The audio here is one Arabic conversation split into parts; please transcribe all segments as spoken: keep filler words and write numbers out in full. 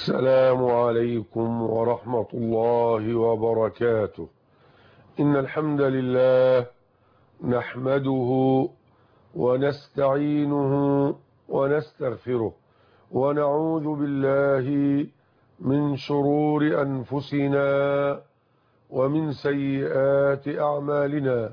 السلام عليكم ورحمة الله وبركاته. إن الحمد لله نحمده ونستعينه ونستغفره ونعوذ بالله من شرور أنفسنا ومن سيئات أعمالنا.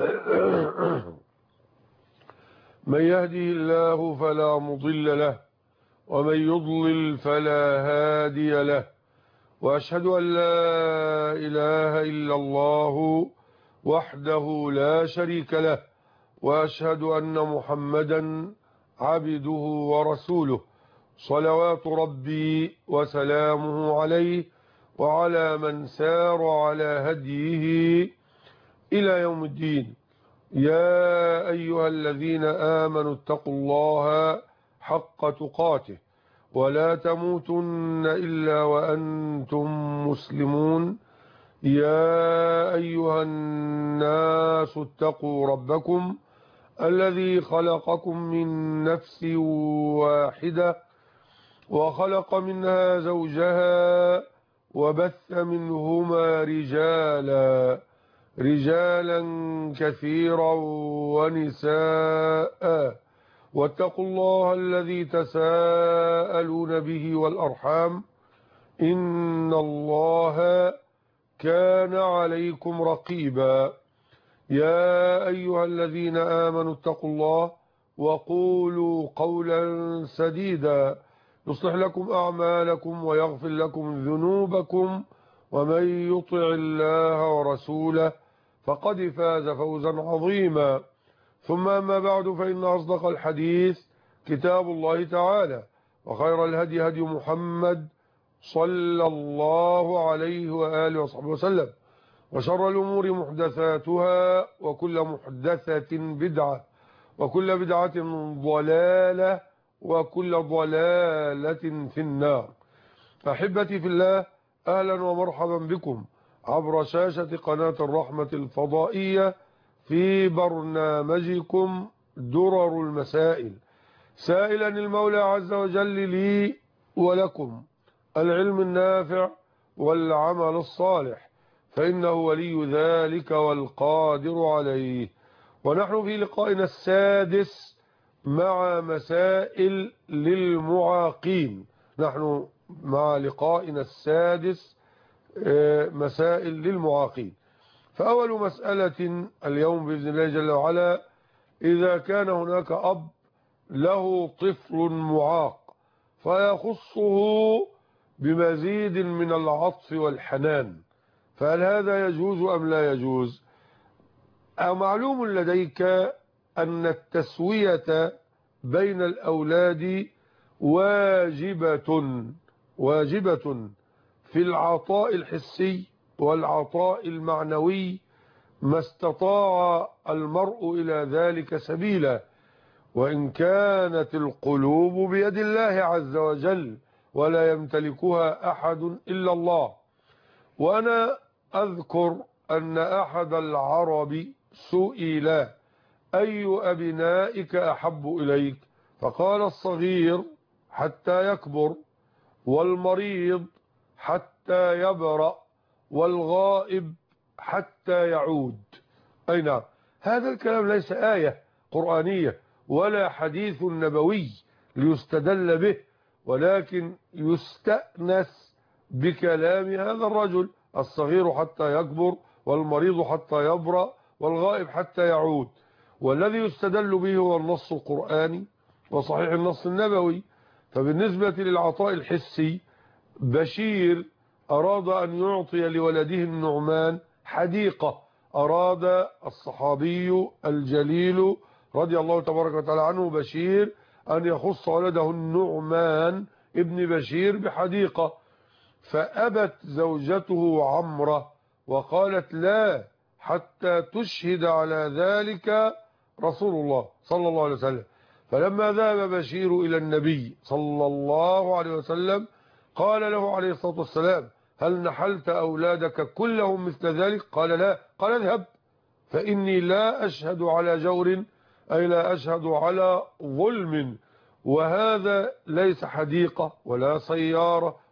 من يهده الله فلا مضل له ومن يضلل فلا هادي له، وأشهد أن لا إله إلا الله وحده لا شريك له، وأشهد أن محمدا عبده ورسوله، صلوات ربي وسلامه عليه وعلى من سار على هديه إلى يوم الدين. يا أيها الذين آمنوا اتقوا الله حق تقاته ولا تموتن إلا وأنتم مسلمون. يا أيها الناس اتقوا ربكم الذي خلقكم من نفس واحدة وخلق منها زوجها وبث منهما رجالا رجالا كثيرا ونساء، واتقوا الله الذي تساءلون به والأرحام إن الله كان عليكم رقيبا. يا أيها الذين آمنوا اتقوا الله وقولوا قولا سديدا يصلح لكم أعمالكم ويغفر لكم ذنوبكم، ومن يطع الله ورسوله فقد فاز فوزا عظيما. ثم أما بعد، فإن أصدق الحديث كتاب الله تعالى، وخير الهدي هدي محمد صلى الله عليه وآله وصحبه وسلم، وشر الأمور محدثاتها، وكل محدثة بدعة، وكل بدعة ضلالة، وكل ضلالة في النار. أحبتي في الله، أهلا ومرحبا بكم عبر شاشة قناة الرحمة الفضائية في برنامجكم درر المسائل، سائلا المولى عز وجل لي ولكم العلم النافع والعمل الصالح، فإنه ولي ذلك والقادر عليه. ونحن في لقائنا السادس مع مسائل للمعاقين. نحن مع لقائنا السادس مسائل للمعاقين. فأول مسألة اليوم بإذن الله جل وعلا: إذا كان هناك أب له طفل معاق فيخصه بمزيد من العطف والحنان، فهل هذا يجوز أم لا يجوز؟ معلوم لديك أن التسوية بين الأولاد واجبة واجبة في العطاء الحسي والعطاء المعنوي ما استطاع المرء إلى ذلك سبيلا، وإن كانت القلوب بيد الله عز وجل ولا يمتلكها أحد إلا الله. وأنا أذكر أن أحد العرب سئل: أي أبنائك أحب إليك؟ فقال: الصغير حتى يكبر، والمريض حتى يبرأ، والغائب حتى يعود. أي نعم، هذا الكلام ليس آية قرآنية ولا حديث نبوي ليستدل به، ولكن يستأنس بكلام هذا الرجل: الصغير حتى يكبر، والمريض حتى يبرأ، والغائب حتى يعود. والذي يستدل به هو النص القرآني وصحيح النص النبوي. فبالنسبة للعطاء الحسي، بشير أراد أن يعطي لولده النعمان حديقة. أراد الصحابي الجليل رضي الله تبارك وتعالى عنه بشير أن يخص ولده النعمان ابن بشير بحديقة، فأبت زوجته عمرة وقالت: لا، حتى تشهد على ذلك رسول الله صلى الله عليه وسلم. فلما ذهب بشير إلى النبي صلى الله عليه وسلم قال له عليه الصلاة والسلام: هل نحلت أولادك كلهم مثل ذلك؟ قال: لا. قال: اذهب، فإني لا أشهد على جور، أي لا أشهد على ظلم، وهذا ليس حديقة ولا سيارة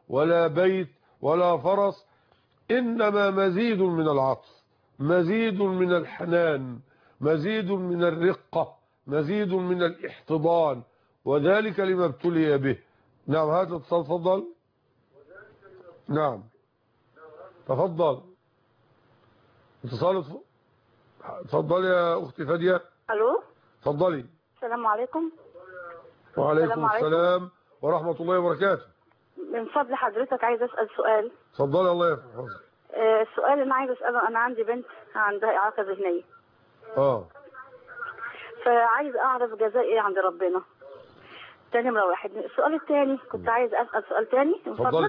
ولا بيت ولا فرس، إنما مزيد من العطف، مزيد من الحنان، مزيد من الرقة، مزيد من الاحتضان، وذلك لما ابتلي به. نعم، هذا الاتصال، تفضل. نعم تفضل، اتصال، تفضل يا أختي فادية. الو، تفضلي. السلام عليكم. وعليكم السلام ورحمة الله وبركاته. من فضل حضرتك عايز اسال سؤال. تفضلي، الله يحفظك. آه السؤال اللي انا عايز اساله، انا عندي بنت عندها اعاقه ذهنيه، اه فعايز اعرف جزاء ايه عند ربنا. تاني نمره واحد. السؤال الثاني كنت عايز اسال سؤال ثاني من تفضلي. فضلك.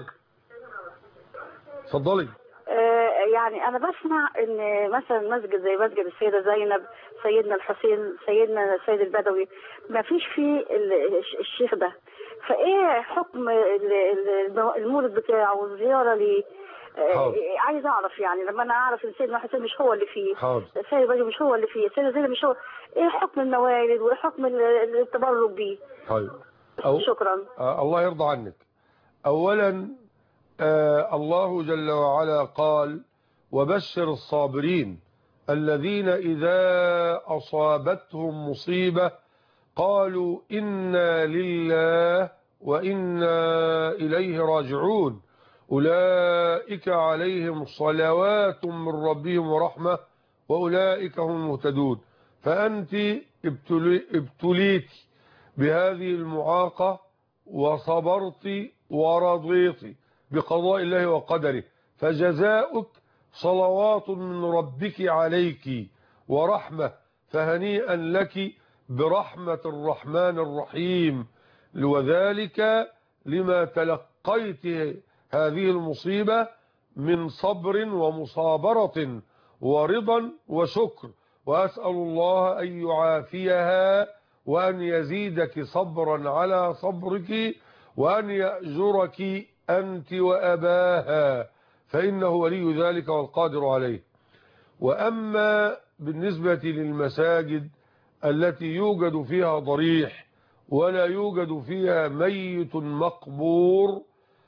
تفضلي. آه يعني انا بسمع ان مثلا مسجد زي مسجد السيده زينب، سيدنا الحسين، سيدنا السيد البدوي، ما فيش فيه الشيخ ده، فايه حكم المولد بتاعه والزياره ليه؟ آه عايز اعرف، يعني لما انا اعرف ان سيدنا الحسين مش هو اللي فيه، السيد البدوي مش هو اللي فيه، السيده زينب مش هو، ايه حكم الموالد وايه حكم التبرك بيه؟ طيب أو... شكرا. آه الله يرضى عنك. اولا آه الله جل وعلا قال: وبشر الصابرين الذين إذا أصابتهم مصيبة قالوا إنا لله وإنا إليه راجعون أولئك عليهم صلوات من ربهم ورحمة وأولئك هم المهتدون. فأنت ابتلي ابتليت بهذه المعاقة وصبرت ورضيت بقضاء الله وقدره، فجزاؤك صلوات من ربك عليك ورحمة، فهنيئا لك برحمة الرحمن الرحيم، وذلك لما تلقيت هذه المصيبة من صبر ومصابرة ورضا وشكر، وأسأل الله أن يعافيها وأن يزيدك صبرا على صبرك وأن يأجرك أنت وأباها، فإنه ولي ذلك والقادر عليه. وأما بالنسبة للمساجد التي يوجد فيها ضريح ولا يوجد فيها ميت مقبور،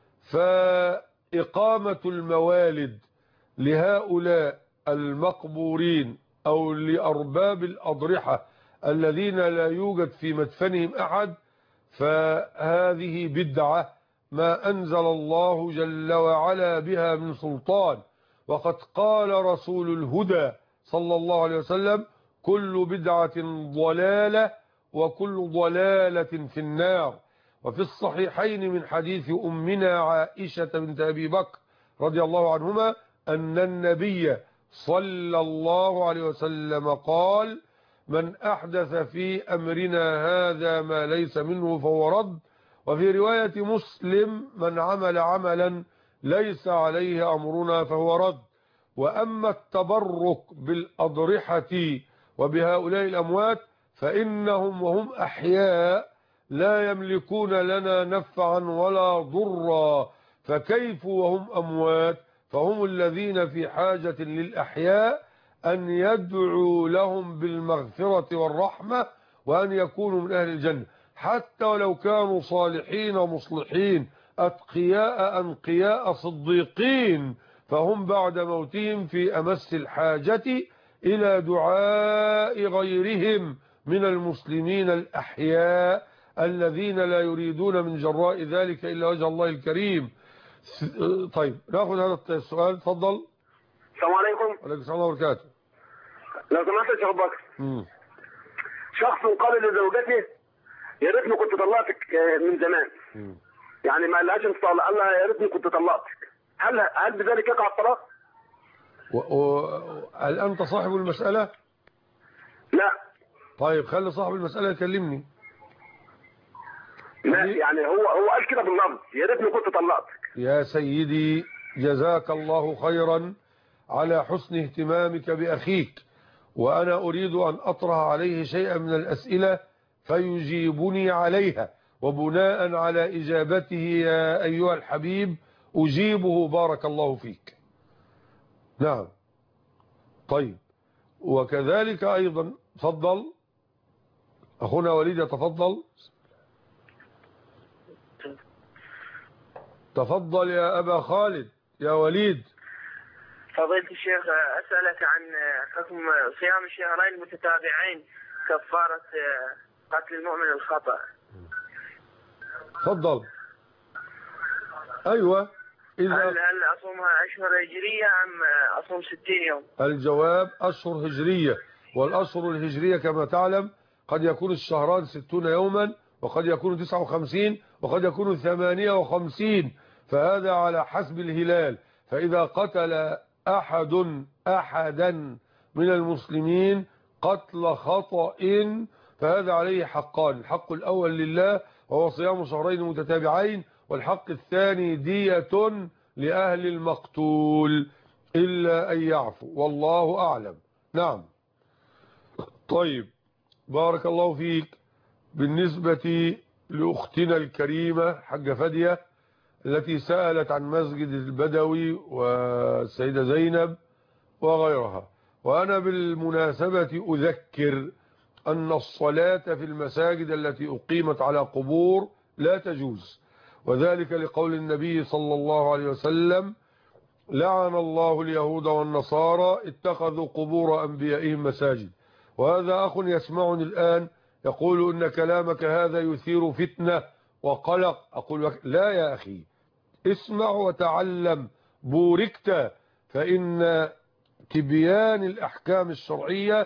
فإقامة الموالد لهؤلاء المقبورين أو لأرباب الأضرحة الذين لا يوجد في مدفنهم أحد، فهذه بدعة ما أنزل الله جل وعلا بها من سلطان. وقد قال رسول الهدى صلى الله عليه وسلم: كل بدعة ضلالة وكل ضلالة في النار. وفي الصحيحين من حديث أمنا عائشة بنت أبي بكر رضي الله عنهما أن النبي صلى الله عليه وسلم قال: من أحدث في أمرنا هذا ما ليس منه فهو رد. وفي رواية مسلم: من عمل عملا ليس عليه أمرنا فهو رد. وأما التبرك بالأضرحة وبهؤلاء الأموات فإنهم وهم أحياء لا يملكون لنا نفعا ولا ضرا، فكيف وهم أموات؟ فهم الذين في حاجة للأحياء أن يدعوا لهم بالمغفرة والرحمة وأن يكونوا من أهل الجنة، حتى ولو كانوا صالحين مصلحين أتقياء أنقياء صديقين، فهم بعد موتهم في أمس الحاجة إلى دعاء غيرهم من المسلمين الأحياء الذين لا يريدون من جراء ذلك إلا وجه الله الكريم. طيب ناخذ هذا السؤال، تفضل. السلام عليكم. وعليكم السلام وبركاته. لو سمحت يا شيخ بكر، شخص قال لزوجته: يا ريتني كنت طلقتك من زمان. مم. يعني ما قالهاش انت طلق، قال لها: يا ريتني كنت طلقتك. هل هل بذلك يقع الطلاق؟ هل انت صاحب المسألة؟ لا. طيب خلي صاحب المسألة يكلمني. لا يعني هو هو قال كده باللفظ: يا ريتني كنت طلقتك. يا سيدي جزاك الله خيرا على حسن اهتمامك بأخيك، وأنا أريد أن أطرح عليه شيئا من الأسئلة فيجيبني عليها، وبناء على إجابته يا أيها الحبيب أجيبه بارك الله فيك. نعم. طيب وكذلك أيضا تفضل أخونا وليد، يتفضل. تفضل يا أبا خالد يا وليد. فضيلة الشيخ أسألك عن حكم صيام الشهرين متتابعين كفارة قتل المؤمن الخطأ. تفضل. أيوة. إذا هل هل أصومها أشهر هجرية أم أصوم ستين يوم؟ الجواب أشهر هجرية، والأشهر الهجرية كما تعلم قد يكون الشهران ستون يوما، وقد يكون تسعة وخمسين، وقد يكون ثمانية وخمسين، فهذا على حسب الهلال. فإذا قتل أحد أحدا من المسلمين قتل خطأ فهذا عليه حقان، الحق الأول لله وهو صيام شهرين متتابعين، والحق الثاني دية لأهل المقتول إلا أن يعفو، والله أعلم. نعم. طيب بارك الله فيك. بالنسبة لأختنا الكريمة حاجة فدية التي سألت عن مسجد البدوي والسيدة زينب وغيرها، وأنا بالمناسبة أذكر أن الصلاة في المساجد التي أقيمت على قبور لا تجوز، وذلك لقول النبي صلى الله عليه وسلم: لعن الله اليهود والنصارى اتخذوا قبور أنبيائهم مساجد. وهذا أخ يسمعني الآن يقول إن كلامك هذا يثير فتنة وقلق. أقول لا يا أخي، اسمع وتعلم بوركت، فإن تبيان الأحكام الشرعية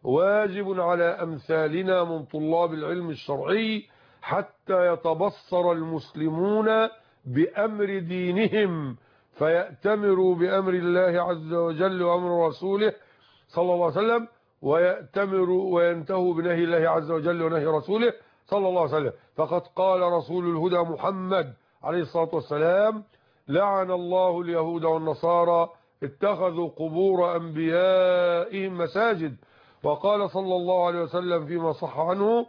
واجب على أمثالنا من طلاب العلم الشرعي حتى يتبصر المسلمون بأمر دينهم فيأتمروا بأمر الله عز وجل وأمر رسوله صلى الله عليه وسلم، ويأتمروا وينتهوا بنهي الله عز وجل ونهي رسوله صلى الله عليه وسلم. فقد قال رسول الهدى محمد عليه الصلاة والسلام: لعن الله اليهود والنصارى اتخذوا قبور أنبيائهم مساجد. وقال صلى الله عليه وسلم فيما صح عنه: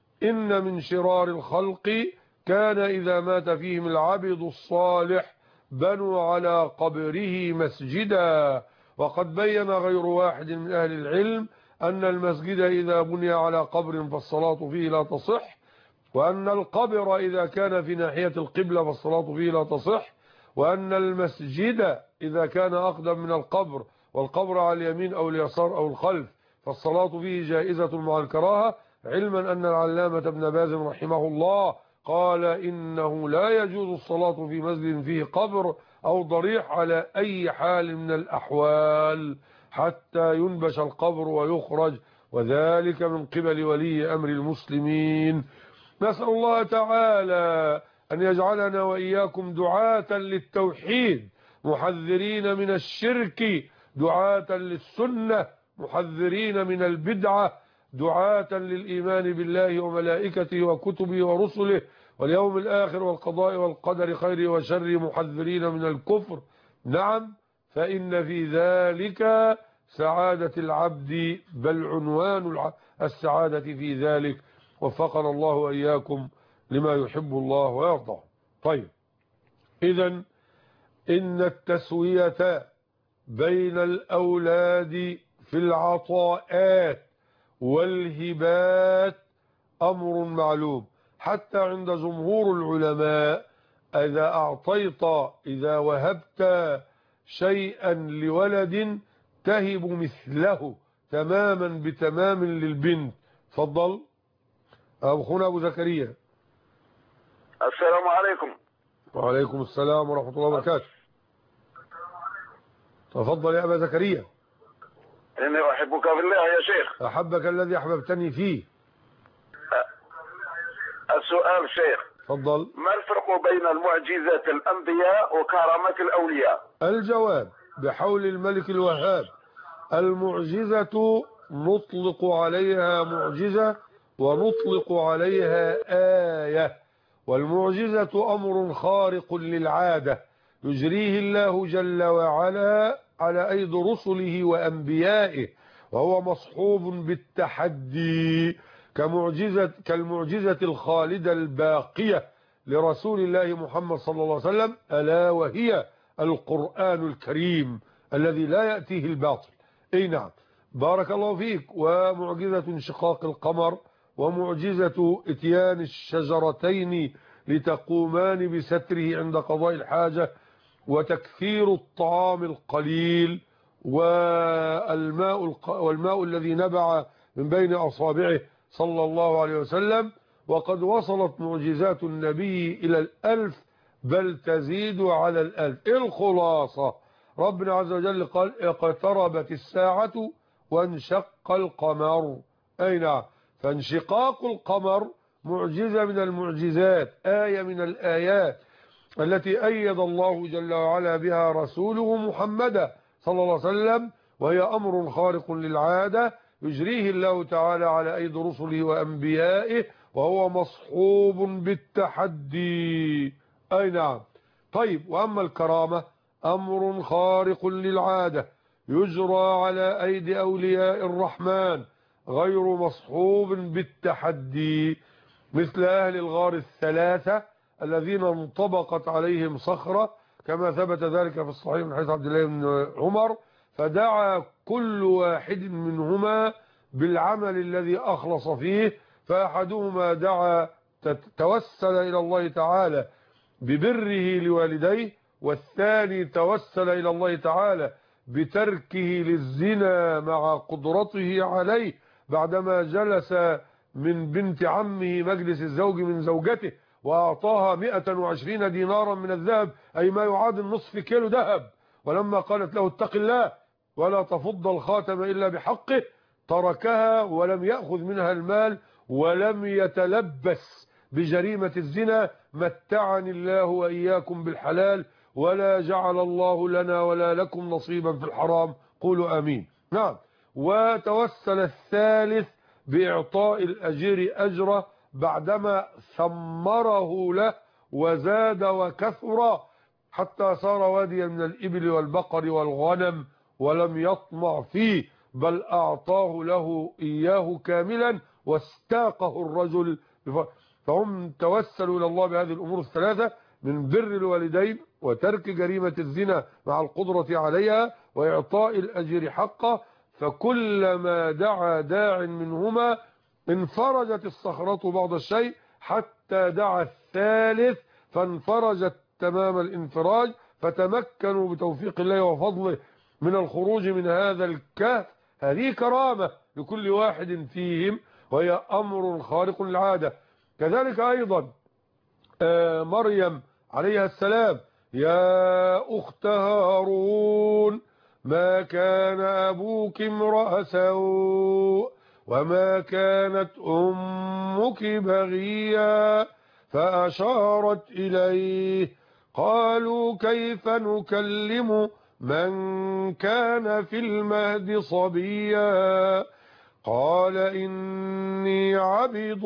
إن من شرار الخلق كان إذا مات فيهم العبد الصالح بنوا على قبره مسجدا. وقد بين غير واحد من أهل العلم أن المسجد إذا بني على قبر فالصلاة فيه لا تصح، وأن القبر إذا كان في ناحية القبلة فالصلاة فيه لا تصح، وأن المسجد إذا كان أقدم من القبر والقبر على اليمين أو اليسار أو الخلف فالصلاة فيه جائزة مع الكراهة، علما أن العلامة ابن باز رحمه الله قال: إنه لا يجوز الصلاة في مسجد فيه قبر أو ضريح على أي حال من الأحوال حتى ينبش القبر ويخرج، وذلك من قبل ولي أمر المسلمين. نسأل الله تعالى أن يجعلنا وإياكم دعاة للتوحيد محذرين من الشرك، دعاة للسنة محذرين من البدعة، دعاة للإيمان بالله وملائكته وكتبه ورسله واليوم الآخر والقضاء والقدر خير وشر، محذرين من الكفر. نعم، فإن في ذلك سعادة العبد، بل عنوان السعادة في ذلك. وفقنا الله وإياكم لما يحب الله ويرضى. طيب، إذن إن التسوية بين الأولاد في العطاءات والهبات أمر معلوم، حتى عند جمهور العلماء إذا أعطيت إذا وهبت شيئا لولد تهب مثله تماما بتمام للبنت. تفضل أخونا أبو زكريا. السلام عليكم. وعليكم السلام ورحمة الله وبركاته. تفضل يا أبا زكريا. إني أحبك في الله يا شيخ. أحبك الذي أحببتني فيه. السؤال شيخ. تفضل. ما الفرق بين المعجزات الأنبياء وكرامات الأولياء؟ الجواب: بحول الملك الوهاب، المعجزة نطلق عليها معجزة ونطلق عليها آية، والمعجزة أمر خارق للعادة يجريه الله جل وعلا على أيدي رسله وأنبيائه، وهو مصحوب بالتحدي كمعجزة كالمعجزة الخالدة الباقية لرسول الله محمد صلى الله عليه وسلم، ألا وهي القرآن الكريم الذي لا يأتيه الباطل. أي نعم، بارك الله فيك. ومعجزة انشقاق القمر، ومعجزة اتيان الشجرتين لتقومان بستره عند قضاء الحاجة، وتكثير الطعام القليل والماء, والماء الذي نبع من بين أصابعه صلى الله عليه وسلم. وقد وصلت معجزات النبي إلى الألف بل تزيد على الألف. الخلاصة ربنا عز وجل قال اقتربت الساعة وانشق القمر. أي نعم، فانشقاق القمر معجزة من المعجزات، آية من الآيات التي أيد الله جل وعلا بها رسوله محمدا صلى الله عليه وسلم، وهي أمر خارق للعادة يجريه الله تعالى على أيدي رسله وأنبيائه، وهو مصحوب بالتحدي. أي نعم. طيب، وأما الكرامة أمر خارق للعادة يجرى على أيدي أولياء الرحمن غير مصحوب بالتحدي، مثل أهل الغار الثلاثة الذين انطبقت عليهم صخرة كما ثبت ذلك في الصحيح من حديث عبد الله بن عمر، فدعا كل واحد منهما بالعمل الذي أخلص فيه، فأحدهما دعا توسل إلى الله تعالى ببره لوالديه، والثاني توسل إلى الله تعالى بتركه للزنا مع قدرته عليه بعدما جلس من بنت عمه مجلس الزوج من زوجته وأعطاها مئة وعشرين دينارا من الذهب، أي ما يعادل نصف كيلو ذهب، ولما قالت له اتق الله ولا تفض الخاتم إلا بحقه تركها ولم يأخذ منها المال ولم يتلبس بجريمة الزنا. متعني الله وإياكم بالحلال ولا جعل الله لنا ولا لكم نصيبا في الحرام. قولوا آمين. نعم. وتوسل الثالث بإعطاء الأجير أجره بعدما ثمره له وزاد وكثر حتى صار واديا من الإبل والبقر والغنم، ولم يطمع فيه بل أعطاه له إياه كاملا واستاقه الرجل. فهم توسلوا إلى الله بهذه الأمور الثلاثة من بر الوالدين وترك جريمة الزنا مع القدرة عليها وإعطاء الأجر حقه، فكلما دعا داع منهما انفرجت الصخرة بعض الشيء حتى دعا الثالث فانفرجت تمام الانفراج، فتمكنوا بتوفيق الله وفضله من الخروج من هذا الكهف. هذه كرامة لكل واحد فيهم وهي أمر خارق للعادة. كذلك أيضا مريم عليها السلام: يا أخت هارون ما كان أبوك امرأ سوء وما كانت أمك بغيا، فأشارت إليه. قالوا كيف نكلم من كان في المهد صبيا؟ قال إني عبد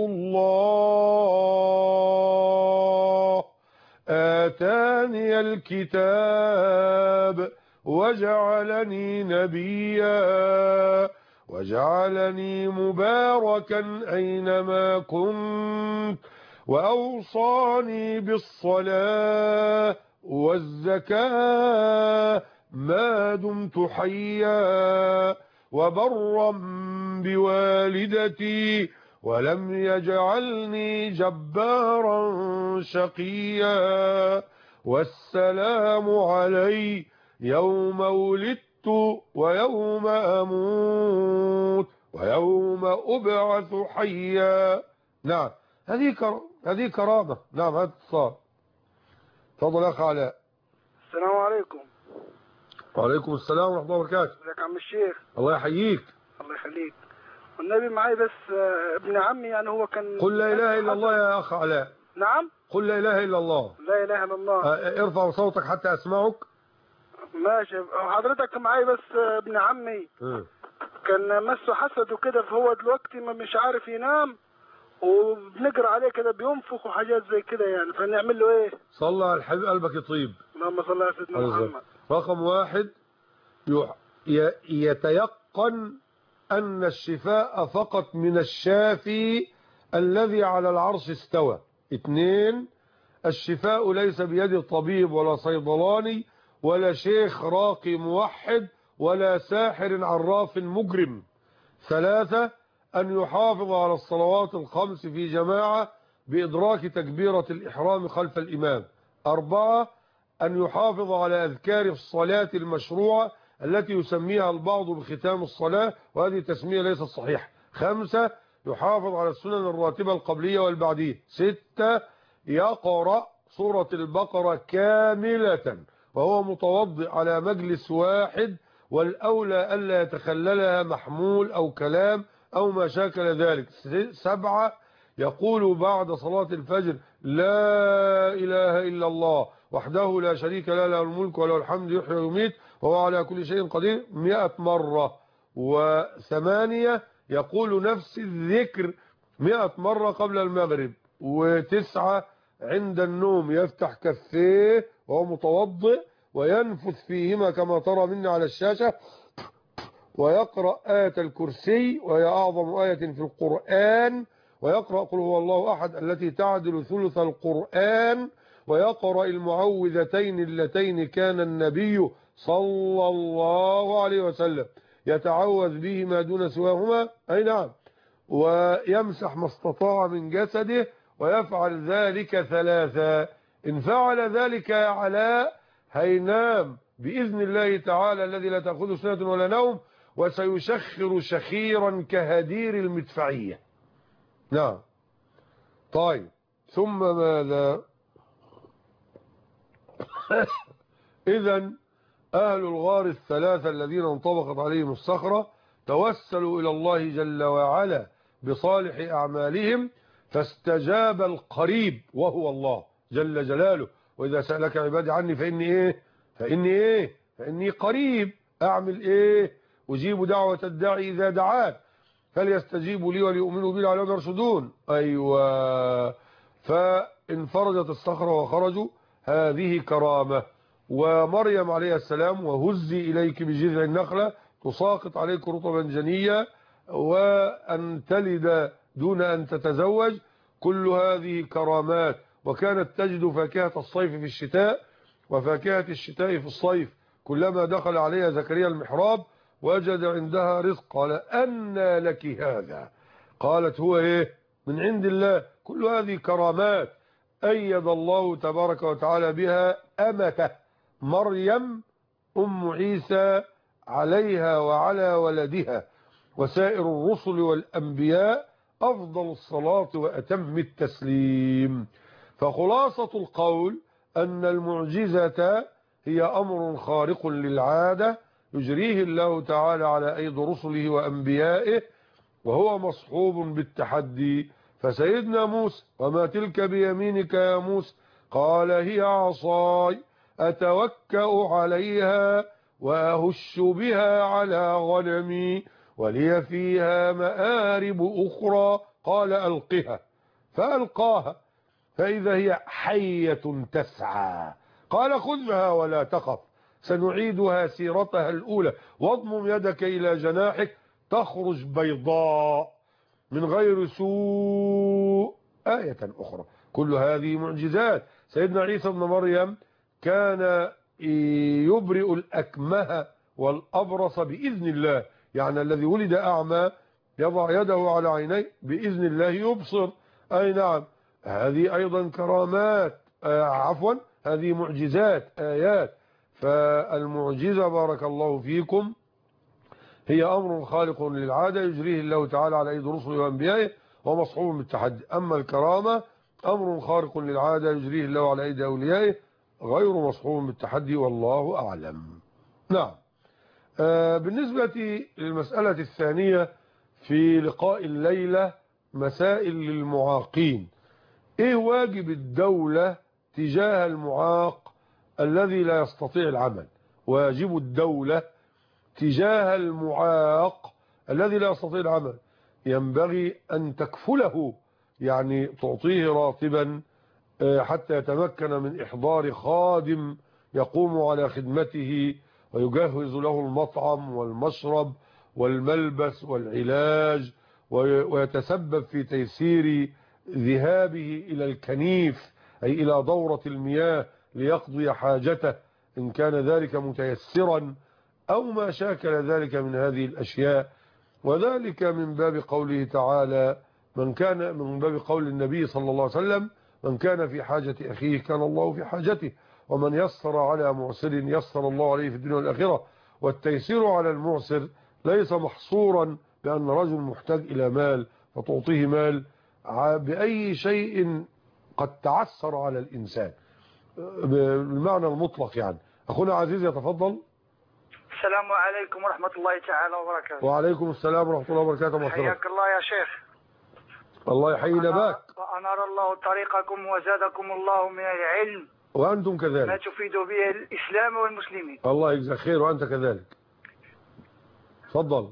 الله آتاني الكتاب وجعلني نبيا وجعلني مباركا أينما كنت وأوصاني بالصلاة والزكاة ما دمت حيا وبرا بوالدتي ولم يجعلني جبارا شقيا، والسلام علي يوم ولدت ويوم أموت ويوم أبعث حيا. نعم، هذه كر... هذه كرامة. نعم، هذا اتصال. تفضل يا أخ علاء. السلام عليكم. وعليكم السلام ورحمة الله وبركاته. ازيك يا عم الشيخ؟ الله يحييك. الله يخليك. والنبي معي بس ابن عمي يعني هو كان. قل لا إله إلا الله يا أخ علاء. نعم. قل لا إله إلا الله. لا إله إلا الله. ارفع صوتك حتى أسمعك. ماشي. حضرتك معي بس ابن عمي م. كان مسه حسد وكده، فهو دلوقتي ما مش عارف ينام وبنقرا عليه كده بينفخ وحاجات زي كده يعني، فنعمل له ايه؟ صلى على الحبيب قلبك يطيب. اللهم صل على سيدنا محمد. رقم واحد، يتيقن أن الشفاء فقط من الشافي الذي على العرش استوى. اثنين، الشفاء ليس بيد طبيب ولا صيدلاني ولا شيخ راقي موحد ولا ساحر عراف مجرم. ثلاثة، أن يحافظ على الصلوات الخمس في جماعة بإدراك تكبيرة الإحرام خلف الإمام. أربعة أن يحافظ على أذكار الصلاة المشروعة التي يسميها البعض بختام الصلاة، وهذه تسمية ليست صحيحة. خمسة يحافظ على السنن الراتبة القبلية والبعدية. ستة يقرأ سورة البقرة كاملة وهو متوضئ على مجلس واحد، والأولى ألا يتخللها محمول أو كلام أو ما شاكل ذلك. سبعة يقول بعد صلاة الفجر لا إله إلا الله وحده لا شريك له، له الملك وله الحمد يحيي ويميت وهو على كل شيء قدير مئة مرة. وثمانية يقول نفس الذكر مئة مرة قبل المغرب. وتسعة عند النوم يفتح كفيه وهو متوضئ وينفث فيهما كما ترى مني على الشاشة، ويقرأ آية الكرسي وهي أعظم آية في القرآن، ويقرأ قل هو الله أحد التي تعدل ثلث القرآن، ويقرأ المعوذتين اللتين كان النبي صلى الله عليه وسلم يتعوذ بهما دون سواهما، أي نعم، ويمسح ما استطاع من جسده، ويفعل ذلك ثلاثا. إن فعل ذلك يا علاء هينام بإذن الله تعالى الذي لا تأخذه سنة ولا نوم، وسيشخر شخيرا كهدير المدفعية. نعم. طيب ثم ماذا؟ إذن أهل الغار الثلاثة الذين انطبقت عليهم الصخرة توسلوا إلى الله جل وعلا بصالح أعمالهم، فاستجاب القريب وهو الله جل جلاله. وإذا سألك عبادي عني فإني إيه فإني إيه فإني قريب. أعمل إيه؟ أجيب دعوة الداعي إذا دعان فليستجيبوا لي وليؤمنوا بي لعلهم يرشدون. أيوة. فانفرجت الصخرة وخرجوا، هذه كرامة. ومريم عليه السلام وهزي إليك بجذع النخلة تساقط عليك رطبا جنيا، وأن تلد دون أن تتزوج، كل هذه كرامات. وكانت تجد فاكهة الصيف في الشتاء وفاكهة الشتاء في الصيف. كلما دخل عليها زكريا المحراب وجد عندها رزق. قال أنى لك هذا؟ قالت هو إيه؟ من عند الله. كل هذه كرامات أيد الله تبارك وتعالى بها أمته مريم أم عيسى عليها وعلى ولدها وسائر الرسل والأنبياء أفضل الصلاة وأتم التسليم. فخلاصة القول أن المعجزة هي أمر خارق للعادة يجريه الله تعالى على أيدي رسله وأنبيائه، وهو مصحوب بالتحدي. فسيدنا موسى وما تلك بيمينك يا موسى؟ قال هي عصاي أتوكأ عليها وأهش بها على غنمي ولي فيها مآرب أخرى. قال ألقها فألقاها فإذا هي حية تسعى. قال خذها ولا تخف سنعيدها سيرتها الأولى واضمم يدك إلى جناحك تخرج بيضاء من غير سوء آية أخرى. كل هذه معجزات. سيدنا عيسى ابن مريم كان يبرئ الأكمه والأبرص بإذن الله، يعني الذي ولد أعمى يضع يده على عينيه بإذن الله يبصر. أي نعم. هذه أيضا كرامات، آه عفوا هذه معجزات آيات. فالمعجزة بارك الله فيكم هي أمر خالق للعادة يجريه الله تعالى على أيدي رسله وأنبيائه ومصحوب بالتحدي. أما الكرامة أمر خارق للعادة يجريه الله على أيدي أوليائه غير مصحوب بالتحدي، والله أعلم. نعم. آه بالنسبة للمسألة الثانية في لقاء الليلة مسائل للمعاقين. إيه واجب الدولة تجاه المعاق الذي لا يستطيع العمل؟ واجب الدولة تجاه المعاق الذي لا يستطيع العمل ينبغي أن تكفله، يعني تعطيه راتبا حتى يتمكن من إحضار خادم يقوم على خدمته ويجهز له المطعم والمشرب والملبس والعلاج، ويتسبب في تيسير ذهابه إلى الكنيف أي إلى دورة المياه ليقضي حاجته إن كان ذلك متيسرا أو ما شاكل ذلك من هذه الأشياء. وذلك من باب قوله تعالى من كان من باب قول النبي صلى الله عليه وسلم من كان في حاجة أخيه كان الله في حاجته، ومن يسر على معسر يسر الله عليه في الدنيا والآخرة. والتيسير على المعسر ليس محصورا بأن رجل محتاج إلى مال فتعطيه مال، بأي شيء قد تعسر على الإنسان بالمعنى المطلق. يعني أخونا عزيز يتفضل. السلام عليكم ورحمة الله تعالى وبركاته. وعليكم السلام ورحمة الله وبركاته. حياك الله يا شيخ. الله يحيينا باك. وأنار الله طريقكم وزادكم الله من العلم وأنتم كذلك ما تفيد به الإسلام والمسلمين. الله يجزاك خير وأنت كذلك. تفضل.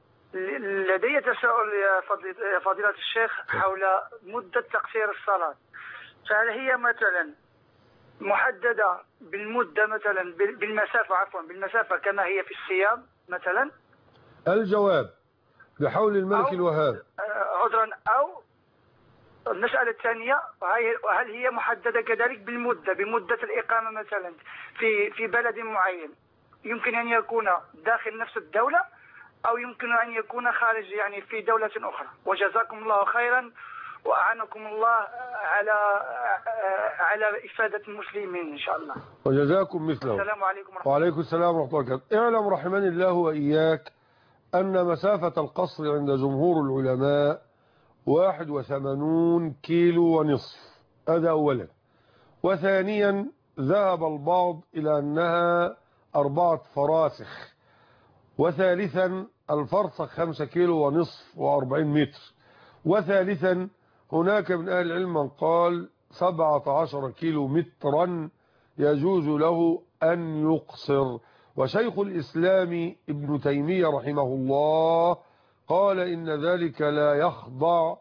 لدي تساؤل يا فضيلة الشيخ حول مدة تقصير الصلاة، فهل هي مثلا محددة بالمدة مثلا بالمسافة عفوا بالمسافة كما هي في الصيام مثلا؟ الجواب بحول الملك الوهاب. عذرا. أو المسألة الثانية هل هي محددة كذلك بالمدة بمدة الإقامة مثلا في في بلد معين، يمكن أن يكون داخل نفس الدولة أو يمكن أن يكون خارج يعني في دولة أخرى؟ وجزاكم الله خيرا وأعانكم الله على على إفادة المسلمين إن شاء الله. وجزاكم مثله. السلام عليكم ورحمة الله. وعليكم السلام ورحمة الله وبركاته. اعلم رحمني الله وإياك أن مسافة القصر عند جمهور العلماء واحد وثمانون كيلو ونصف، هذا أولا. وثانيا ذهب البعض إلى أنها أربعة فراسخ. وثالثا الفرسخ خمسة كيلو ونصف وأربعين متر. وثالثا هناك من أهل العلم من قال سبعة عشر كيلو مترا يجوز له أن يقصر. وشيخ الإسلام ابن تيمية رحمه الله قال إن ذلك لا يخضع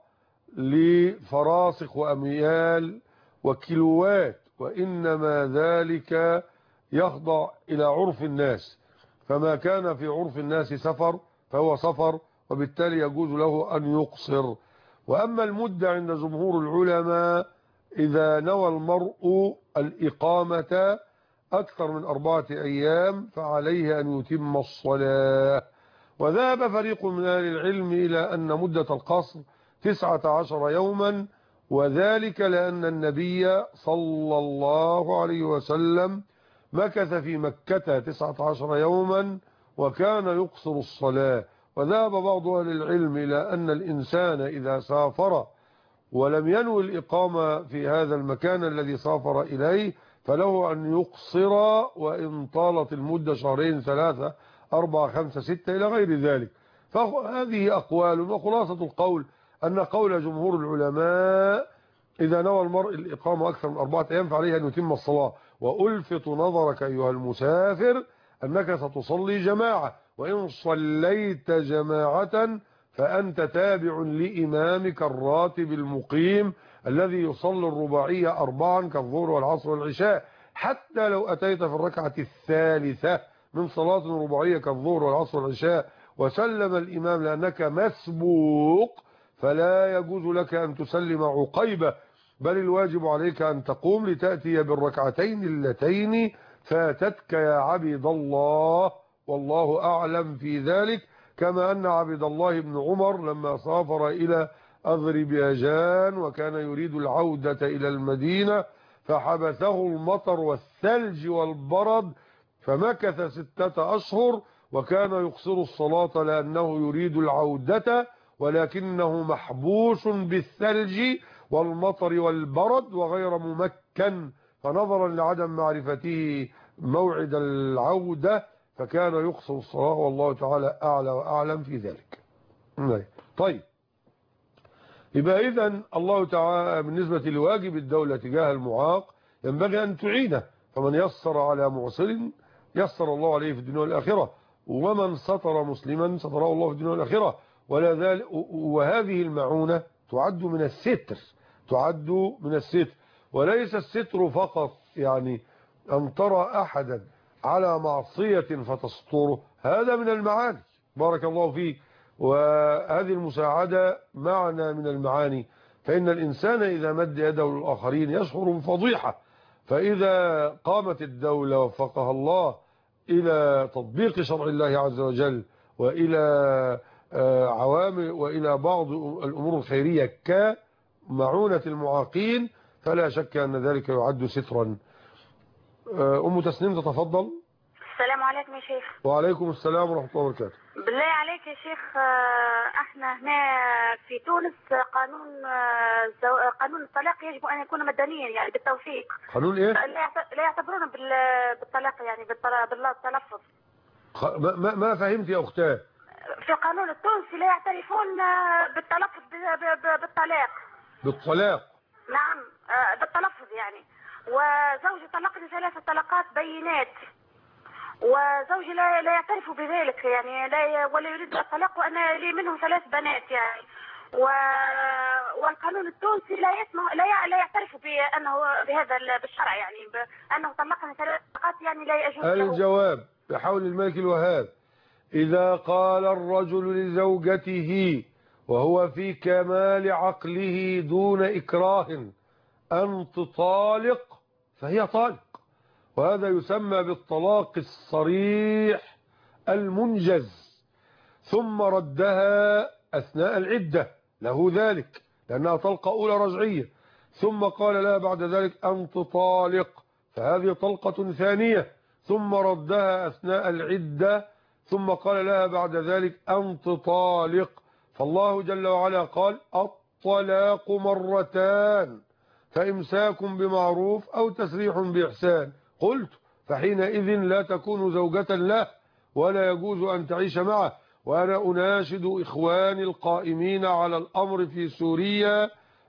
لفراسخ وأميال وكيلوات، وإنما ذلك يخضع إلى عرف الناس، فما كان في عرف الناس سفر فهو سفر، وبالتالي يجوز له أن يقصر. وأما المدة عند جمهور العلماء إذا نوى المرء الإقامة أكثر من أربعة أيام فعليه أن يتم الصلاة. وذهب فريق من أهل العلم إلى أن مدة القصر تسعة عشر يوما، وذلك لأن النبي صلى الله عليه وسلم مكث في مكة تسعة عشر يوما وكان يقصر الصلاة. وذهب بعض أهل العلم إلى أن الإنسان إذا سافر ولم ينوي الإقامة في هذا المكان الذي سافر إليه فله أن يقصر، وإن طالت المدة شهرين ثلاثة أربعة خمسة ستة إلى غير ذلك. فهذه أقوال، وخلاصة القول أن قول جمهور العلماء إذا نوى المرء الإقامة أكثر من أربعة أيام فعليه أن يتم الصلاة. وألفت نظرك أيها المسافر أنك ستصلي جماعة، وإن صليت جماعة فأنت تابع لإمامك الراتب المقيم الذي يصلي الرباعية أربعا كالظهر والعصر والعشاء، حتى لو أتيت في الركعة الثالثة من صلاة رباعية كالظهر والعصر والعشاء وسلم الإمام لأنك مسبوق فلا يجوز لك أن تسلم عقيبة، بل الواجب عليك أن تقوم لتأتي بالركعتين اللتين فاتتك يا عبد الله، والله أعلم في ذلك. كما أن عبد الله بن عمر لما سافر إلى أذربيجان وكان يريد العودة إلى المدينة فحبسه المطر والثلج والبرد فمكث ستة أشهر وكان يقصر الصلاة لأنه يريد العودة، ولكنه محبوس بالثلج والمطر والبرد وغير ممكن، فنظرا لعدم معرفته موعد العودة فكان يقصر الصلاة، والله تعالى أعلى وأعلم في ذلك. طيب، يبقى إذن الله تعالى بالنسبة لواجب الدولة تجاه المعاق ينبغي أن تعينه، فمن يسر على معسر يسر الله عليه في الدنيا والآخرة، ومن ستر مسلما ستره الله في الدنيا والآخرة. ولا ذلك، وهذه المعونة تعد من الستر، تعد من الستر، وليس الستر فقط يعني أن ترى أحدا على معصية فتستره، هذا من المعاني بارك الله فيك. وهذه المساعدة معنى من المعاني، فإن الإنسان إذا مد يده للآخرين يشعر بفضيحة، فإذا قامت الدولة وفقها الله إلى تطبيق شرع الله عز وجل وإلى عوامل وإلى بعض الأمور الخيرية كمعونة المعاقين، فلا شك أن ذلك يعد سترا. أم تسنيم تتفضل. السلام عليكم يا شيخ. وعليكم السلام ورحمة الله وبركاته. بالله عليك يا شيخ، احنا هنا في تونس قانون قانون الطلاق يجب ان يكون مدنيا، يعني بالتوثيق. قانون ايه؟ لا يعتبرونه بالطلاق، يعني بالتلفظ. ما ما فهمت يا اختاه؟ في القانون التونسي لا يعترفون بالتلفظ بالطلاق. بالطلاق؟ نعم بالتلفظ يعني. وزوجي طلقني ثلاث طلقات بينات، وزوجي لا لا يعترف بذلك، يعني لا ولا يريد الطلاق، وانا لي منهم ثلاث بنات يعني. و... والقانون التونسي لا يسمح لا لا يعترف بانه بهذا بالشرع، يعني بانه طلقني ثلاث طلقات، يعني لا يجوز له. الجواب بحول الملك الوهاب: إذا قال الرجل لزوجته وهو في كمال عقله دون إكراه أن تطالق فهي طالق، وهذا يسمى بالطلاق الصريح المنجز، ثم ردها أثناء العدة، له ذلك لأنها طلقة أولى رجعية، ثم قال لها بعد ذلك أن تطالق، فهذه طلقة ثانية، ثم ردها أثناء العدة، ثم قال لها بعد ذلك أن تطالق. فالله جل وعلا قال: الطلاق مرتان فإمساك بمعروف أو تسريح بإحسان. قلت: فحينئذ لا تكون زوجة له ولا يجوز أن تعيش معه. وأنا أناشد إخواني القائمين على الأمر في سوريا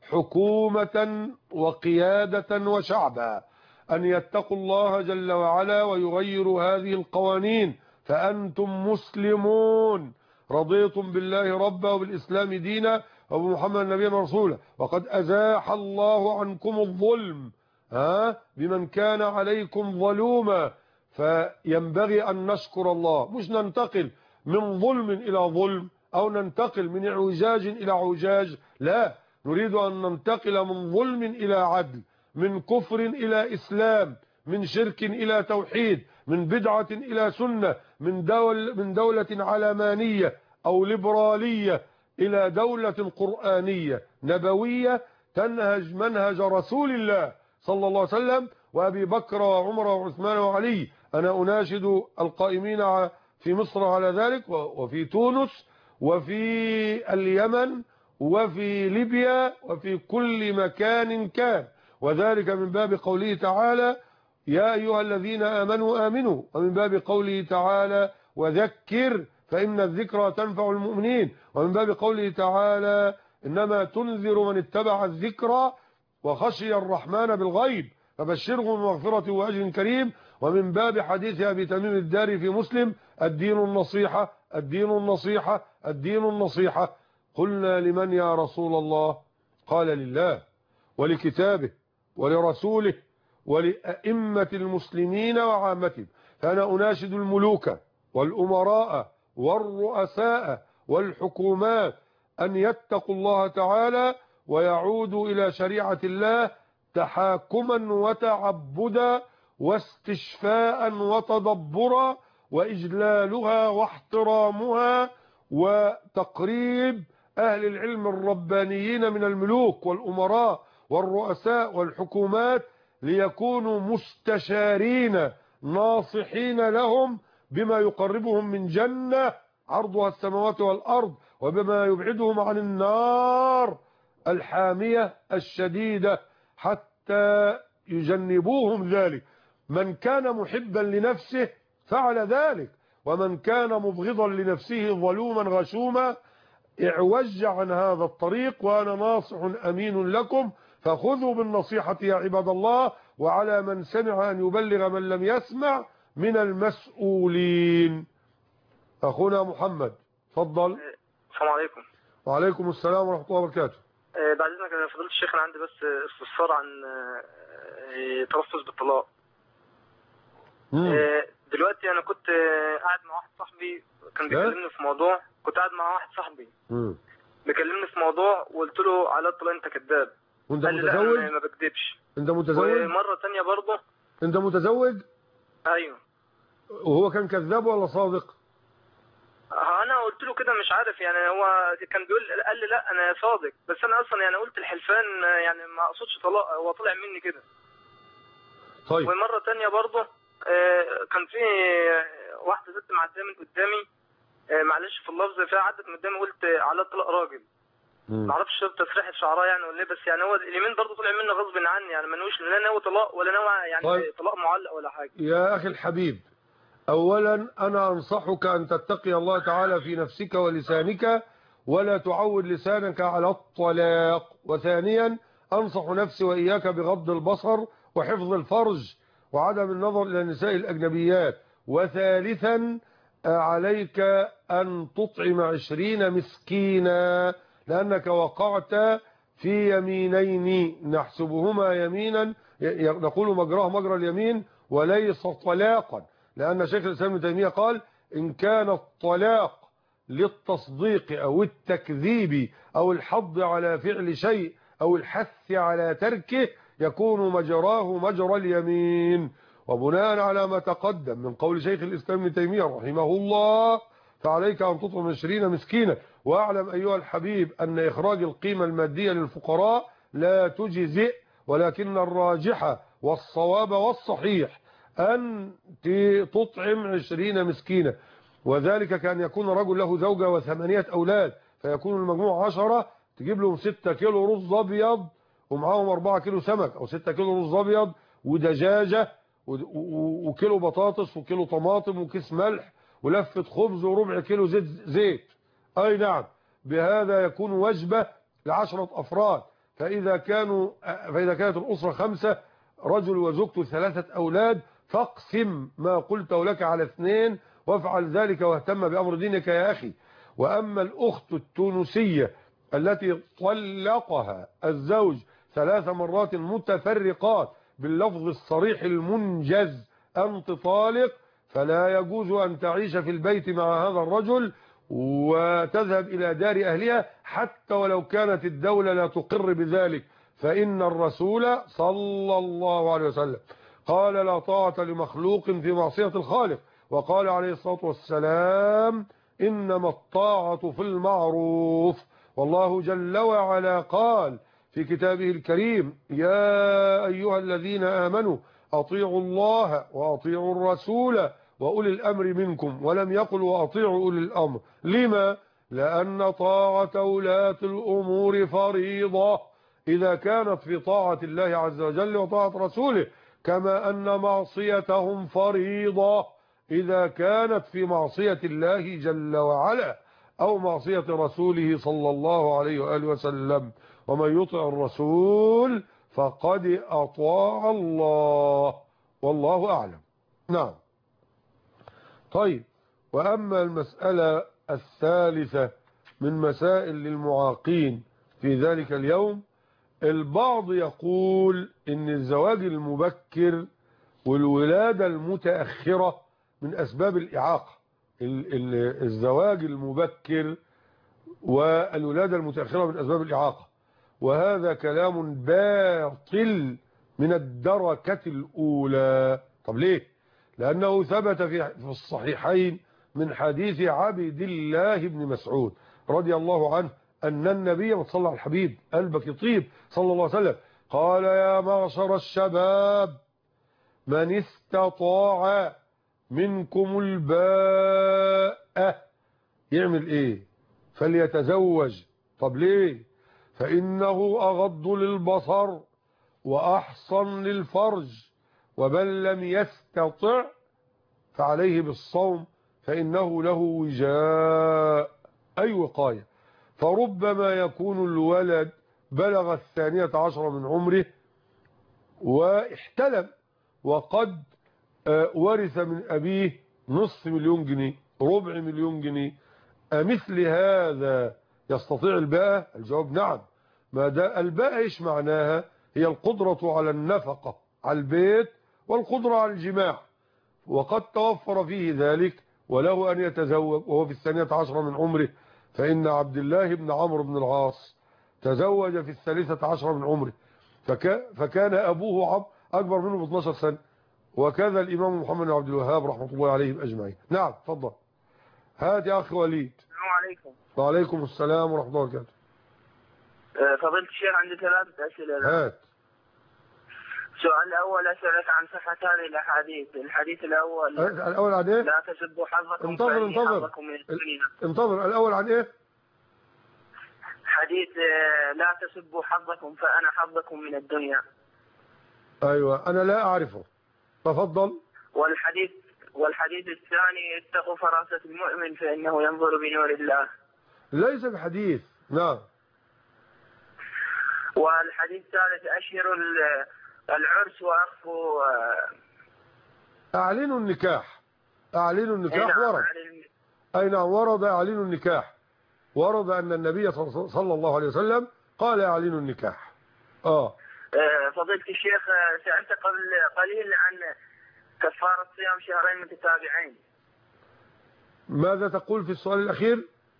حكومة وقيادة وشعبا أن يتقوا الله جل وعلا ويغيروا هذه القوانين، فأنتم مسلمون رضيتم بالله ربا وبالإسلام دينا وبمحمد نبيا ورسولا، وقد أزاح الله عنكم الظلم ها بمن كان عليكم ظلوما، فينبغي أن نشكر الله، مش ننتقل من ظلم إلى ظلم أو ننتقل من اعوجاج إلى اعوجاج، لا، نريد أن ننتقل من ظلم إلى عدل، من كفر إلى إسلام، من شرك إلى توحيد، من بدعة إلى سنة، من دول من دولة علمانية أو ليبرالية إلى دولة قرآنية نبوية تنهج منهج رسول الله صلى الله عليه وسلم وأبي بكر وعمر وعثمان وعلي. أنا أناشد القائمين في مصر على ذلك، وفي تونس وفي اليمن وفي ليبيا وفي كل مكان كان، وذلك من باب قوله تعالى: يا أيها الذين آمنوا آمنوا، ومن باب قوله تعالى: وذكر فإن الذكرى تنفع المؤمنين، ومن باب قوله تعالى: إنما تنذر من اتبع الذكرى وخشي الرحمن بالغيب فبشرهم بمغفرة وأجر كريم، ومن باب حديث أبي تميم الداري في مسلم: الدين النصيحة الدين النصيحة الدين النصيحة. قلنا: لمن يا رسول الله؟ قال: لله ولكتابه ولرسوله ولأئمة المسلمين وعامتهم. فأنا أناشد الملوك والأمراء والرؤساء والحكومات أن يتقوا الله تعالى ويعودوا إلى شريعة الله تحاكما وتعبدا واستشفاء وتدبرا وإجلالها واحترامها وتقريب أهل العلم الربانيين من الملوك والأمراء والرؤساء والحكومات ليكونوا مستشارين ناصحين لهم بما يقربهم من جنة عرضها السماوات والأرض، وبما يبعدهم عن النار الحامية الشديدة، حتى يجنبوهم ذلك. من كان محبا لنفسه فعل ذلك، ومن كان مبغضا لنفسه ظلوما غشوما اعوج عن هذا الطريق. وأنا ناصح أمين لكم، فخذوا بالنصيحة يا عباد الله، وعلى من سمع أن يبلغ من لم يسمع من المسؤولين. أخونا محمد تفضل. السلام عليكم. وعليكم السلام ورحمة الله وبركاته. بعد إذنك يا فضيلة الشيخ، أنا عندي بس استفسار عن تلفظ بالطلاق. دلوقتي أنا كنت قاعد مع واحد صاحبي كان بيكلمني في موضوع، كنت قاعد مع واحد صاحبي بيكلمني في موضوع وقلت له على الطلاق أنت كذاب. وأنت قال لي متزوج؟ لا أنا ما بكذبش. أنت متزوج؟ ومرة تانية برضه. أنت متزوج؟ أيوه. وهو كان كذاب ولا صادق؟ أنا قلت له له كده مش عارف يعني، هو كان بيقول قال لي لا انا صادق، بس انا اصلا يعني قلت الحلفان يعني ما اقصدش طلاق، هو طلع مني كده. طيب. ومره ثانيه برضه كان في واحده ست معديه من قدامي، معلش في اللفظ، فيها عدت من قدامي قلت على طلاق راجل. ما اعرفش تسريحه شعرها يعني ولا ايه، بس يعني هو اليمين برضه طلع مني غصب عني، يعني ما نويش لا ناوي طلاق ولا ناوي يعني طيب. طلاق معلق ولا حاجه. يا اخي الحبيب، اولا انا انصحك ان تتقي الله تعالى في نفسك ولسانك ولا تعود لسانك على الطلاق. وثانيا انصح نفسي واياك بغض البصر وحفظ الفرج وعدم النظر الى النساء الاجنبيات. وثالثا عليك ان تطعم عشرين مسكينا، لانك وقعت في يمينين نحسبهما يمينا، نقول مجراه مجرى اليمين وليس طلاقا، لأن شيخ الإسلام ابن تيمية قال إن كان الطلاق للتصديق أو التكذيب أو الحض على فعل شيء أو الحث على تركه يكون مجراه مجرى اليمين. وبناء على ما تقدم من قول شيخ الإسلام ابن تيمية رحمه الله فعليك أن تطعم عشرين مسكينا. واعلم أيها الحبيب أن إخراج القيمة المادية للفقراء لا تجزئ، ولكن الراجح والصواب والصحيح أن تطعم عشرين مسكينا، وذلك كان يكون رجل له زوجة وثمانية أولاد فيكون المجموع عشرة، تجيب لهم ستة كيلو رز أبيض ومعاهم أربعة كيلو سمك أو ستة كيلو رز أبيض ودجاجة وكيلو بطاطس وكيلو طماطم وكيس ملح ولفة خبز وربع كيلو زيت زيت أي نعم، بهذا يكون وجبة لعشرة أفراد. فإذا كانوا فإذا كانت الأسرة خمسة، رجل وزوجته ثلاثة أولاد، فاقسم ما قلته لك على اثنين وافعل ذلك واهتم بأمر دينك يا أخي. وأما الأخت التونسية التي طلقها الزوج ثلاث مرات متفرقات باللفظ الصريح المنجز أنت طالق، فلا يجوز أن تعيش في البيت مع هذا الرجل وتذهب إلى دار أهلها حتى ولو كانت الدولة لا تقر بذلك، فإن الرسول صلى الله عليه وسلم قال لا طاعة لمخلوق في معصية الخالق، وقال عليه الصلاة والسلام إنما الطاعة في المعروف. والله جل وعلا قال في كتابه الكريم يا أيها الذين آمنوا أطيعوا الله وأطيعوا الرسول وأولي الأمر منكم، ولم يقل وأطيعوا أولي الأمر. لما؟ لأن طاعة ولاة الأمور فريضة إذا كانت في طاعة الله عز وجل وطاعة رسوله، كما أن معصيتهم فريضة إذا كانت في معصية الله جل وعلا أو معصية رسوله صلى الله عليه وآله وسلم. ومن يطع الرسول فقد أطاع الله والله أعلم. نعم. طيب، وأما المسألة الثالثة من مسائل للمعاقين في ذلك اليوم، البعض يقول إن الزواج المبكر والولادة المتأخرة من أسباب الإعاقة. الزواج المبكر والولادة المتأخرة من أسباب الإعاقة، وهذا كلام باطل من الدركة الأولى. طب ليه؟ لأنه ثبت في الصحيحين من حديث عبد الله بن مسعود رضي الله عنه أن النبي صلى الله عليه الحبيب قلبك يطيب صلى الله عليه وسلم قال يا معشر الشباب من استطاع منكم الباءة يعمل ايه؟ فليتزوج. طب ليه؟ فإنه أغض للبصر وأحصن للفرج، ومن لم يستطع فعليه بالصوم فإنه له وجاء أي وقاية. فربما يكون الولد بلغ الثانية عشر من عمره واحتلم وقد ورث من أبيه نصف مليون جنيه ربع مليون جنيه، أمثل هذا يستطيع الباءة؟ الجواب نعم. ما ده الباءة ايش معناها؟ هي القدرة على النفقة على البيت والقدرة على الجماع، وقد توفر فيه ذلك وله أن يتزوج وهو في الثانية عشر من عمره. فإن عبد الله بن عمرو بن العاص تزوج في الثالثة عشر من عمره، فكان, فكان أبوه أكبر منه ب اثناشر سنة، وكذا الإمام محمد بن عبد الوهاب رحمة الله عليهم أجمعين. نعم تفضل. هات يا أخي وليد. السلام عليكم. وعليكم السلام ورحمة الله وبركاته. فضيلة الشيخ عندي ثلاثة أسئلة. هات. السؤال الأول أسألك عن صحة هذه الأحاديث. الحديث الأول الأول عن إيه؟ لا تسبوا حظكم انتظر انتظر حظكم من الدنيا. انتظر الأول عن إيه؟ حديث لا تسبوا حظكم فأنا حظكم من الدنيا. أيوة أنا لا أعرفه، تفضل. والحديث والحديث الثاني اتقوا فراسة المؤمن فإنه ينظر بنور الله. ليس بحديث. نعم. والحديث الثالث أشهروا العرس وأخفوا. أعلنوا النكاح. أعلنوا النكاح ورد. أي نعم ورد أعلنوا النكاح. ورد أن النبي صلى الله عليه وسلم قال أعلنوا النكاح. آه فضيلة الشيخ سألت قبل قليل عن كفارة صيام شهرين متتابعين. ماذا تقول في السؤال الأخير؟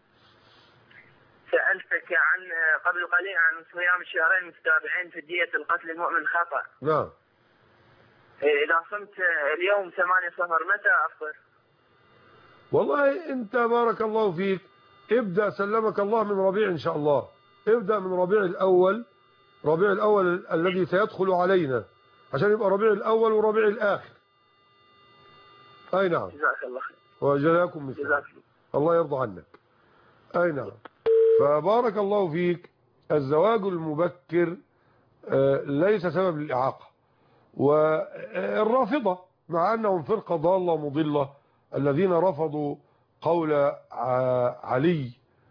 سألتك عن قبل قليل عن صيام الشهرين متتابعين في دية القتل المؤمن خطأ. نعم. إذا صمت اليوم ثمانية صفر متى أفطر؟ والله أنت بارك الله فيك ابدأ سلمك الله من ربيع إن شاء الله. ابدأ من ربيع الأول. ربيع الأول الذي سيدخل علينا عشان يبقى ربيع الأول وربيع الآخر. أي نعم. جزاك الله خير. وجزاكم مثل. الله يرضى عنك. أي نعم. فبارك الله فيك الزواج المبكر ليس سبب للإعاقة. والرافضة مع أنهم فرقة ضالة مضلة الذين رفضوا قول علي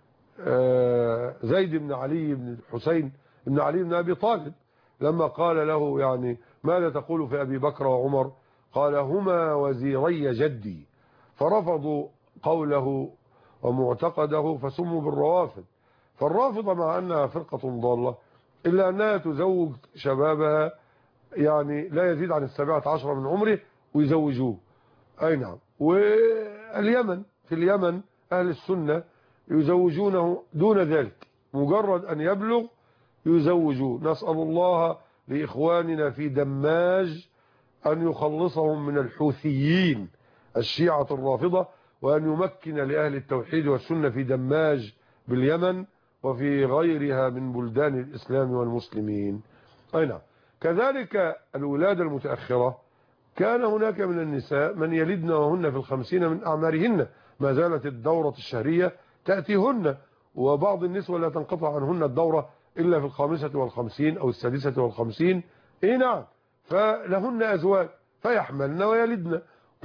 زيد بن علي بن الحسين بن علي بن أبي طالب لما قال له يعني ماذا تقول في أبي بكر وعمر؟ قال هما وزيري جدي. فرفضوا قوله ومعتقده فسموا بالروافض. فالرافضة مع أنها فرقة ضالة إلا أنها تزوج شبابها يعني لا يزيد عن السابعة عشر من عمره ويزوجوه. أي نعم. واليمن في اليمن أهل السنة يزوجونه دون ذلك مجرد أن يبلغ يزوجوه. نسأل الله لإخواننا في دماج أن يخلصهم من الحوثيين الشيعة الرافضة وأن يمكن لأهل التوحيد والسنة في دماج باليمن وفي غيرها من بلدان الإسلام والمسلمين. أي نعم. كذلك الولادة المتأخرة كان هناك من النساء من يلدن وهن في الخمسين من أعمارهن ما زالت الدورة الشهرية تأتيهن وبعض النسوة لا تنقطع عنهن الدورة إلا في الخامسة والخمسين أو السادسة والخمسين. إيه نعم. فلهن أزواج فيحملن ويلدن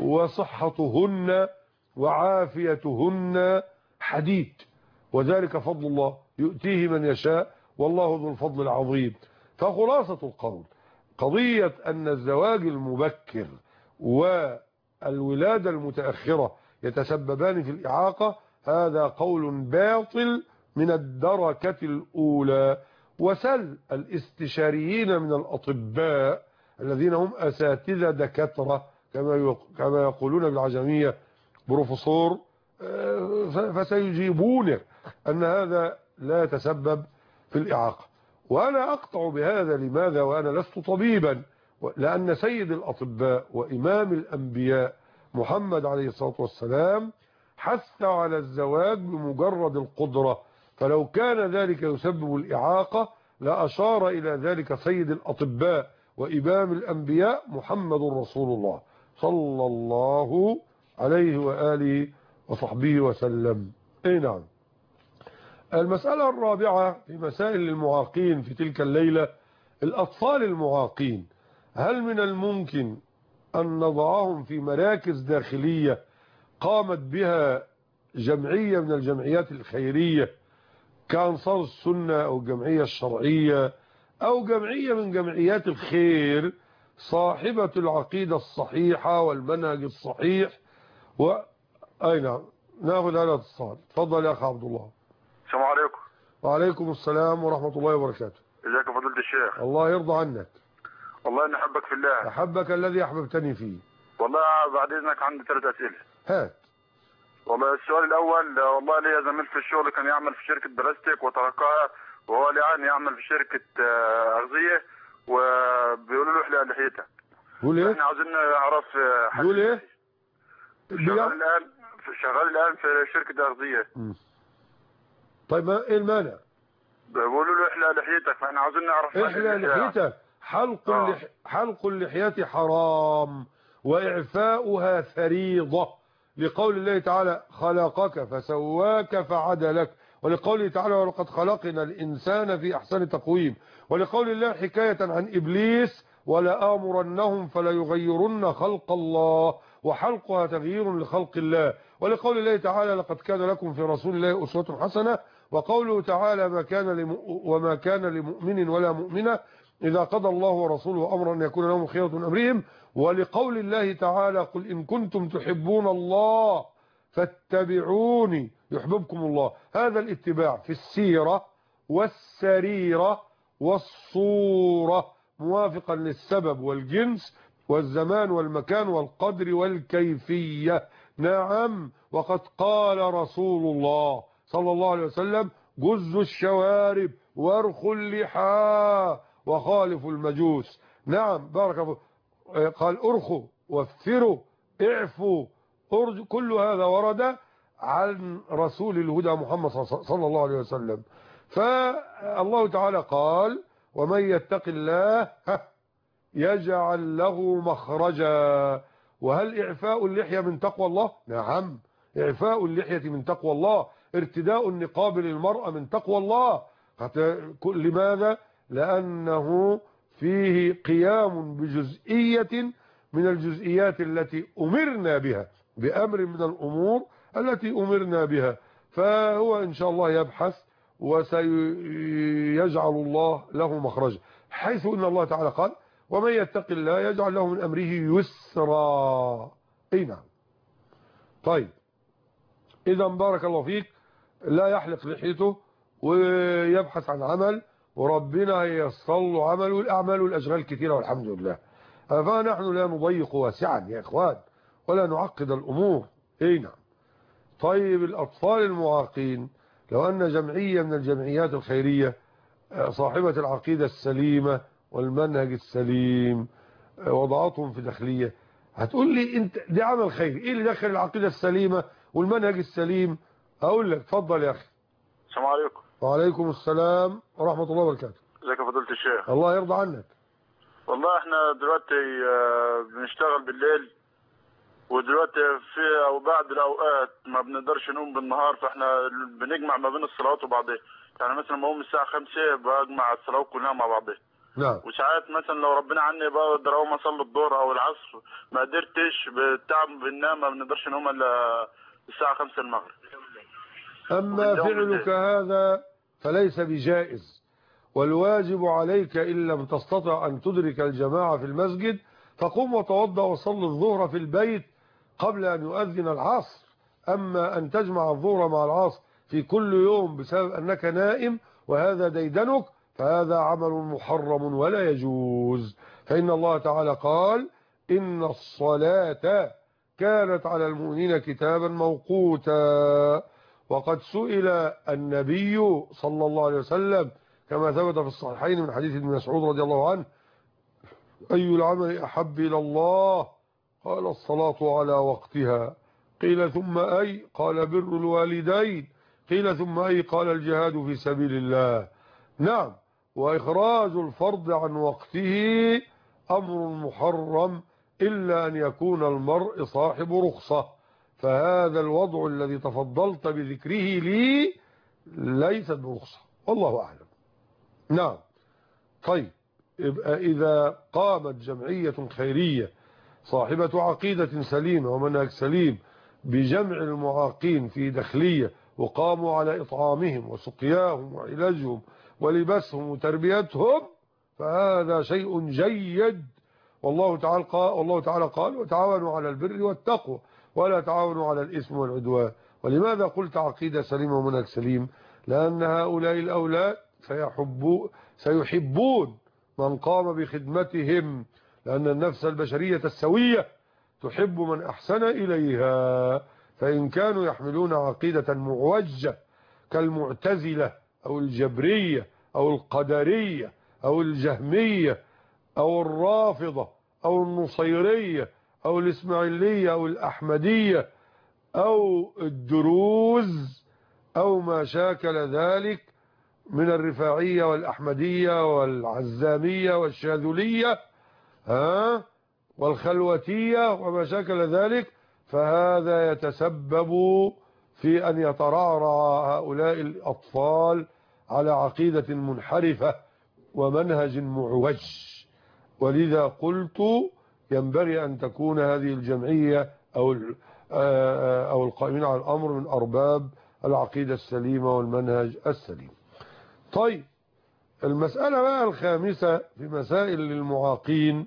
وصحتهن وعافيتهن حديد وذلك فضل الله يؤتيه من يشاء والله ذو الفضل العظيم. فخلاصة القول قضية أن الزواج المبكر والولادة المتأخرة يتسببان في الإعاقة هذا قول باطل من الدركة الأولى. وسل الاستشاريين من الأطباء الذين هم أساتذة دكاترة كما كما يقولون بالعجمية بروفيسور فسيجيبون أن هذا لا يتسبب في الإعاقة. وأنا أقطع بهذا. لماذا وأنا لست طبيبا؟ لأن سيد الأطباء وإمام الأنبياء محمد عليه الصلاة والسلام حث على الزواج بمجرد القدرة. فلو كان ذلك يسبب الإعاقة لأشار إلى ذلك سيد الأطباء وإمام الأنبياء محمد رسول الله صلى الله عليه وآله وصحبه وسلم. اي نعم. المسألة الرابعة في مسائل المعاقين في تلك الليلة الأطفال المعاقين هل من الممكن أن نضعهم في مراكز داخلية قامت بها جمعية من الجمعيات الخيرية كأنصار السنة أو الجمعية الشرعية أو جمعية من جمعيات الخير صاحبة العقيدة الصحيحة والمنهج الصحيح و... أي نعم. ناخذ هذا الاتصال. تفضل يا أخي عبد الله. السلام عليكم. وعليكم السلام ورحمة الله وبركاته. ازيك يا فضيلة الشيخ؟ الله يرضى عنك. والله اني احبك في الله. احبك الذي احببتني فيه. والله بعد اذنك عندي ثلاث اسئله. هات. والله السؤال الاول والله لي زميل في الشغل كان يعمل في شركه بلاستيك وتركها وهو الان يعمل في شركه اغذيه وبيقولوا له احلق لحيتك. بيقول ايه؟ احنا عاوزين نعرف بيقول ايه؟ شغال الان شغال الان في شركه ارضيه. طيب ما ايه المانع؟ بيقولوا له احلى لحيتك، فاحنا عاوزين نعرف احلى لحيتك. حلق آه. اللح... حلق اللحية حرام وإعفاؤها فريضة، لقول الله تعالى خلقك فسواك فعدلك، ولقوله تعالى ولقد خلقنا الإنسان في أحسن تقويم، ولقول الله حكاية عن إبليس ولآمرنهم فليغيرن خلق الله، وحلقها تغيير لخلق الله، ولقول الله تعالى لقد كان لكم في رسول الله أسوة حسنة، وقوله تعالى ما كان لم... وما كان لمؤمن ولا مؤمنة إذا قضى الله ورسوله أمرا أن يكون لهم خيرة من أمرهم، ولقول الله تعالى قل إن كنتم تحبون الله فاتبعوني يحببكم الله. هذا الاتباع في السيرة والسريرة والصورة موافقا للسبب والجنس والزمان والمكان والقدر والكيفية. نعم، وقد قال رسول الله صلى الله عليه وسلم جزوا الشوارب وارخوا اللحى وخالفوا المجوس. نعم بارك الله. قال ارخوا وفروا اعفوا ارجوا، كل هذا ورد عن رسول الهدى محمد صلى الله عليه وسلم. فالله تعالى قال ومن يتق الله يجعل له مخرجا. وهل إعفاء اللحية من تقوى الله؟ نعم، إعفاء اللحية من تقوى الله، ارتداء النقاب للمرأة من تقوى الله. لماذا؟ لأنه فيه قيام بجزئية من الجزئيات التي أمرنا بها، بأمر من الأمور التي أمرنا بها. فهو إن شاء الله يبحث وسيجعل الله له مخرجا، حيث إن الله تعالى قال ومن يتق الله يجعل له من أمره يسرا. اي نعم. طيب إذا بارك الله فيك، لا يحلق لحيته ويبحث عن عمل، وربنا ييسر له عمله. والأعمال والأشغال كثيرة والحمد لله، فنحن لا نضيق واسعا يا إخوان ولا نعقد الأمور. اي نعم. طيب الأطفال المعاقين، لو أن جمعية من الجمعيات الخيرية صاحبة العقيدة السليمة والمنهج السليم وضعتهم في داخلية، هتقول لي انت دي عمل خيري، ايه اللي دخل العقيدة السليمة والمنهج السليم؟ اقول لك اتفضل يا اخي. السلام عليكم. وعليكم السلام ورحمة الله وبركاته. ازيك يا فضيلة الشيخ؟ الله يرضى عنك. والله احنا دلوقتي بنشتغل بالليل، ودلوقتي في او بعد الاوقات ما بنقدرش نقوم بالنهار، فاحنا بنجمع ما بين الصلوات وبعضها. يعني مثلا ما اقوم الساعه خمسة بجمع الصلوات كلها مع بعضها. نعم. وساعات مثلا لو ربنا عني بقدر اقوم اصلي الظهر او العصر، ما قدرتش بالتعب بننام، ما بنقدرش نقوم الا الساعه خمسة المغرب. اما فعلك هذا فليس بجائز، والواجب عليك ان لم تستطع ان تدرك الجماعه في المسجد فقم وتوضا وصل الظهر في البيت قبل ان يؤذن العصر. اما ان تجمع الظهر مع العصر في كل يوم بسبب انك نائم وهذا ديدنك، فهذا عمل محرم ولا يجوز. فإن الله تعالى قال إن الصلاة كانت على المؤمنين كتابا موقوتا. وقد سئل النبي صلى الله عليه وسلم كما ثبت في الصحيحين من حديث ابن مسعود رضي الله عنه أي العمل أحب إلى الله؟ قال الصلاة على وقتها. قيل ثم أي؟ قال بر الوالدين. قيل ثم أي؟ قال الجهاد في سبيل الله. نعم، وإخراج الفرض عن وقته أمر محرم إلا أن يكون المرء صاحب رخصة، فهذا الوضع الذي تفضلت بذكره لي ليست برخصة، والله أعلم. نعم. طيب يبقى إذا قامت جمعية خيرية صاحبة عقيدة سليمة ومنهج سليم بجمع المعاقين في داخلية وقاموا على إطعامهم وسقياهم وعلاجهم ولباسهم وتربيتهم، فهذا شيء جيد. والله تعالى قال والله تعالى قال وتعاونوا على البر والتقوى ولا تعاونوا على الإثم والعدوان. ولماذا قلت عقيدة سليمة ومنهج سليم؟ لأن هؤلاء الأولاد سيحبون سيحبون من قام بخدمتهم، لأن النفس البشرية السوية تحب من أحسن إليها. فإن كانوا يحملون عقيدة معوجة كالمعتزلة أو الجبرية أو القدرية أو الجهمية أو الرافضة أو النصيرية أو الإسماعيلية أو الأحمدية أو الدروز أو ما شاكل ذلك من الرفاعية والأحمدية والعزامية والشاذلية ها والخلوتية وما شاكل ذلك، فهذا يتسبب في أن يترعرع هؤلاء الأطفال على عقيدة منحرفة ومنهج معوج. ولذا قلت ينبغي أن تكون هذه الجمعية أو أو القائمين على الأمر من أرباب العقيدة السليمة والمنهج السليم. طيب المسألة بقى الخامسة في مسائل للمعاقين،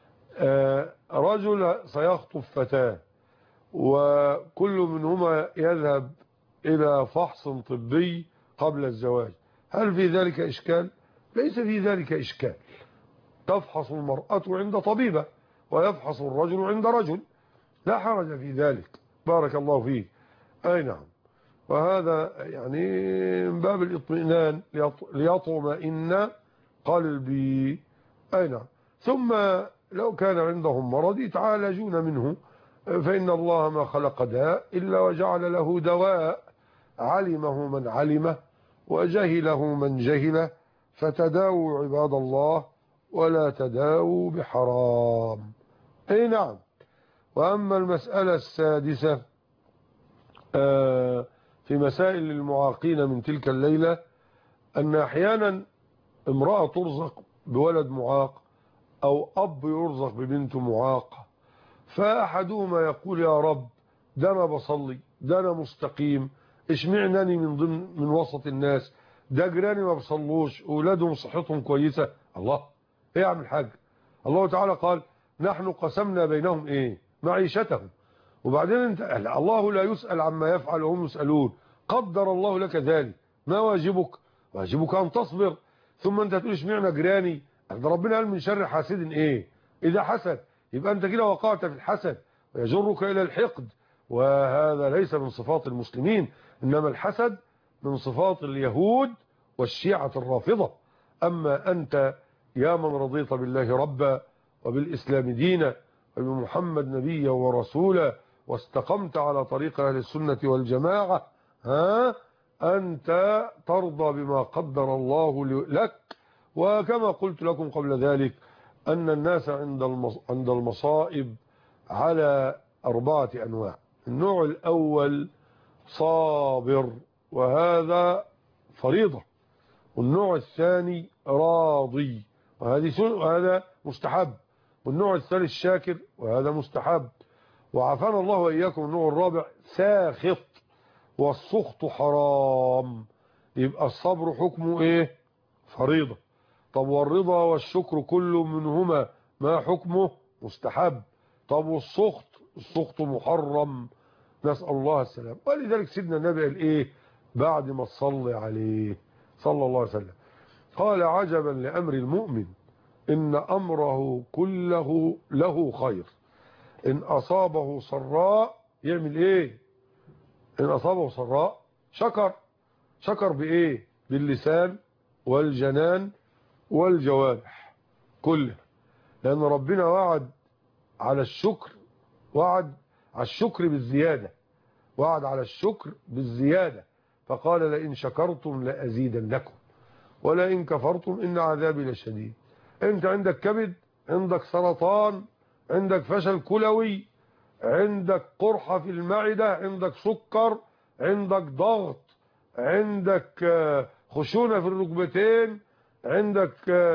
رجل سيخطب فتاة وكل منهما يذهب إلى فحص طبي قبل الزواج، هل في ذلك إشكال؟ ليس في ذلك إشكال. تفحص المرأة عند طبيبة ويفحص الرجل عند رجل، لا حرج في ذلك. بارك الله فيك. أي نعم، وهذا يعني من باب الاطمئنان ليطمئن قلبي. أي نعم. ثم لو كان عندهم مرض يتعالجون منه، فإن الله ما خلق داء إلا وجعل له دواء، علمه من علمه وجهله من جهله، فتداووا عباد الله ولا تداووا بحرام. أي نعم. وأما المسألة السادسة في مسائل المعاقين من تلك الليلة، أن أحيانا امرأة ترزق بولد معاق أو أب يرزق ببنت معاقة، فأحدهما يقول يا رب ده أنا بصلي، ده أنا مستقيم، اشمعناني من ضمن من وسط الناس، ده جيراني ما بصلوش أولادهم صحتهم كويسة. الله، إيه يا عم الحاج؟ الله تعالى قال نحن قسمنا بينهم إيه معيشتهم. وبعدين انت الله لا يسأل عما يفعل وهم يسألون، قدر الله لك ذلك، ما واجبك؟ واجبك أن تصبر. ثم انت تقول اشمعنى جيراني؟ ده ربنا قال من شر حاسد ايه إذا حسد، يبقى انت كده وقعت في الحسد ويجرك إلى الحقد، وهذا ليس من صفات المسلمين، إنما الحسد من صفات اليهود والشيعة الرافضة. أما أنت يا من رضيت بالله ربا وبالإسلام دينا وبمحمد نبيا ورسولا واستقمت على طريق أهل السنة والجماعة، ها أنت ترضى بما قدر الله لك. وكما قلت لكم قبل ذلك أن الناس عند المصائب على أربعة أنواع. النوع الأول صابر وهذا فريضة، والنوع الثاني راضي وهذا مستحب، والنوع الثالث شاكر وهذا مستحب. وعافانا الله وإياكم النوع الرابع ساخط، والسخط حرام. يبقى الصبر حكمه ايه؟ فريضة. طب والرضا والشكر كل منهما ما حكمه؟ مستحب. طب والسخط؟ السخط محرم، نسأل الله السلام. ولذلك سيدنا النبي قال ايه بعد ما تصلي عليه صلى الله عليه وسلم؟ قال عجبا لأمر المؤمن إن أمره كله له خير، إن أصابه سراء يعمل إيه؟ إن أصابه سراء شكر. شكر بإيه؟ باللسان والجنان والجوارح كله، لأن ربنا وعد على الشكر، وعد على الشكر بالزيادة، وعد على الشكر بالزيادة، فقال لئن شكرتم لأزيدنكم ولئن كفرتم إن عذابي لشديد. أنت عندك كبد، عندك سرطان، عندك فشل كلوي، عندك قرحة في المعدة، عندك سكر، عندك ضغط، عندك خشونة في الركبتين، عندك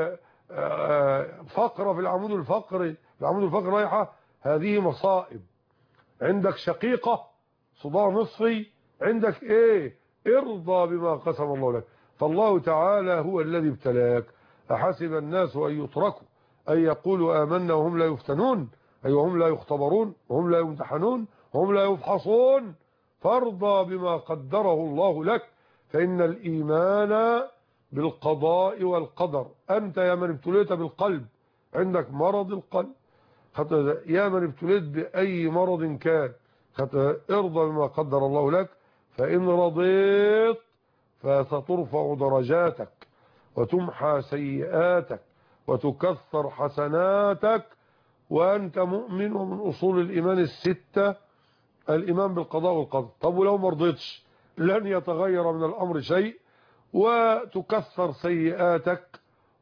فقرة في العمود الفقري، العمود الفقري رايحة، هذه مصائب. عندك شقيقة، صداع نصفي، عندك ايه؟ ارضى بما قسم الله لك. فالله تعالى هو الذي ابتلاك. أحسب الناس أن يتركوا أن يقولوا آمنا وهم لا يفتنون، أي وهم لا يختبرون وهم لا يمتحنون وهم لا يفحصون. فارضى بما قدره الله لك، فإن الإيمان بالقضاء والقدر. أنت يا من ابتليت بالقلب، عندك مرض القلب، يا من ابتليت بأي مرض كان، ارضى بما قدر الله لك، فإن رضيت فسترفع درجاتك وتمحى سيئاتك وتكثر حسناتك، وأنت مؤمن. ومن أصول الإيمان الستة الإيمان بالقضاء والقدر. طب ولو ما رضيتش لن يتغير من الأمر شيء، وتكثر سيئاتك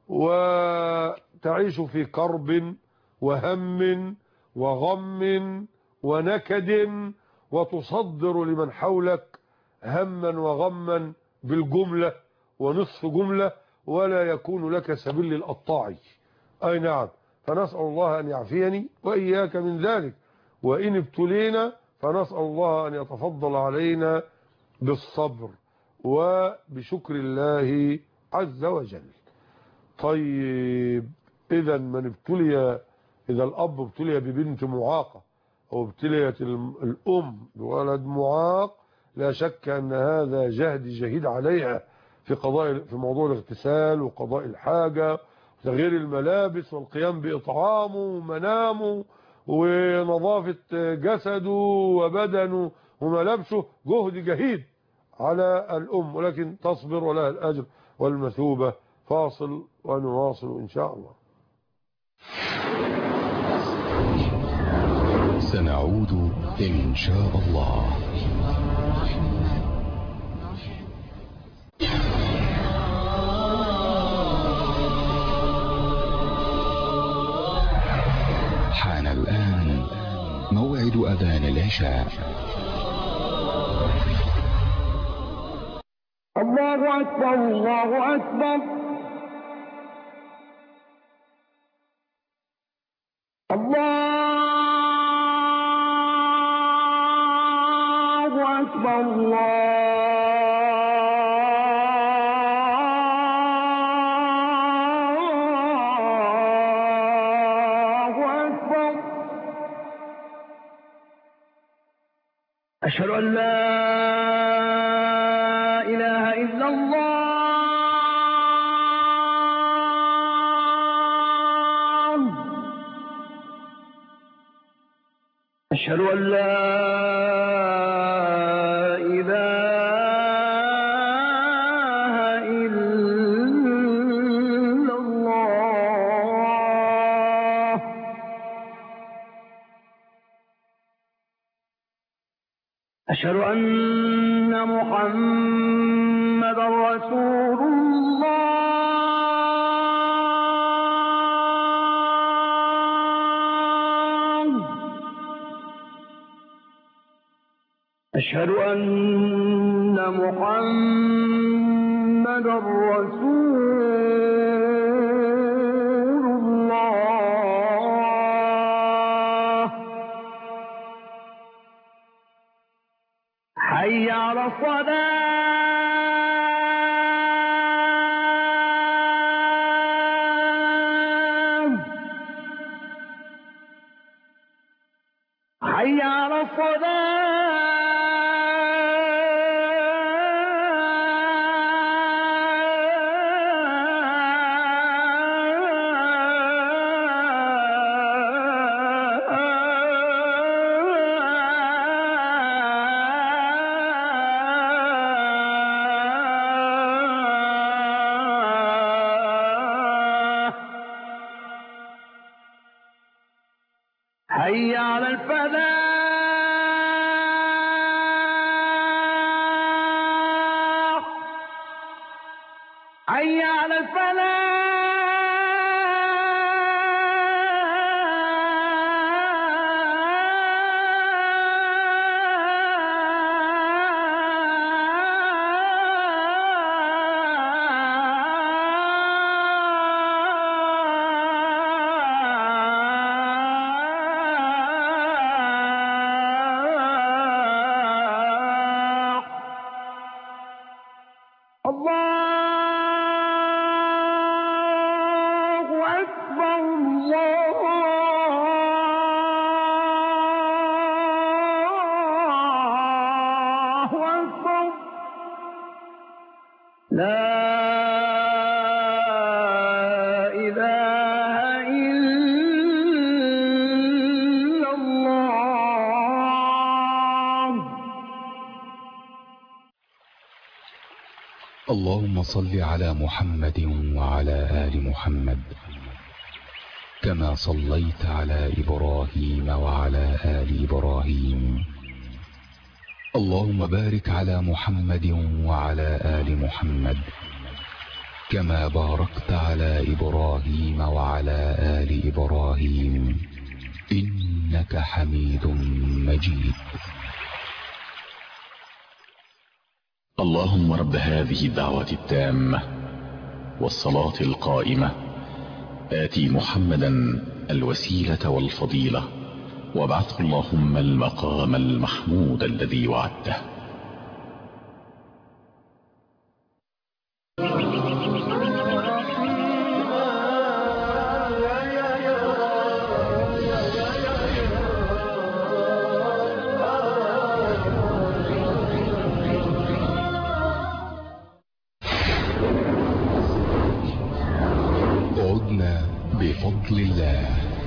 وتعيش في كرب وهم وغم ونكد، وتصدر لمن حولك هما وغما بالجملة ونصف جملة، ولا يكون لك سبيل للقطاع. أي نعم. فنسأل الله أن يعفيني وإياك من ذلك، وإن ابتلينا فنسأل الله أن يتفضل علينا بالصبر وبشكر الله عز وجل. طيب، إذا من ابتلي، إذا الأب ابتلي ببنت معاقة أو ابتليت الأم بولد معاق، لا شك أن هذا جهد جهيد عليها في قضاء في موضوع الاغتسال وقضاء الحاجة وتغيير الملابس والقيام بإطعامه ومنامه ونظافة جسده وبدنه وملابسه، جهد جهيد على الأم، ولكن تصبر ولها الأجر والمثوبة. فاصل ونواصل إن شاء الله. سنعود إن شاء الله. حان الآن موعد أذان العشاء. الله أكبر الله أكبر. الله أكبر الله أكبر. أشهد أن لا إله إلا الله. أشهد أن لا إله إلا الله. أشهد أن محمدا رسول الله. أشهد أن محمدا رسول الله. حي على الصلاة. حي على الصلاة. حي على الفلاح. حي على الفلاح. اللهم صل على محمد وعلى آل محمد كما صليت على إبراهيم وعلى آل إبراهيم اللهم بارك على محمد وعلى آل محمد كما باركت على إبراهيم وعلى آل إبراهيم إنك حميد مجيد. اللهم رب هذه الدعوة التامة والصلاة القائمة آتي محمدا الوسيلة والفضيلة وابعثه اللهم المقام المحمود الذي وعدته. عدنا بفضل الله.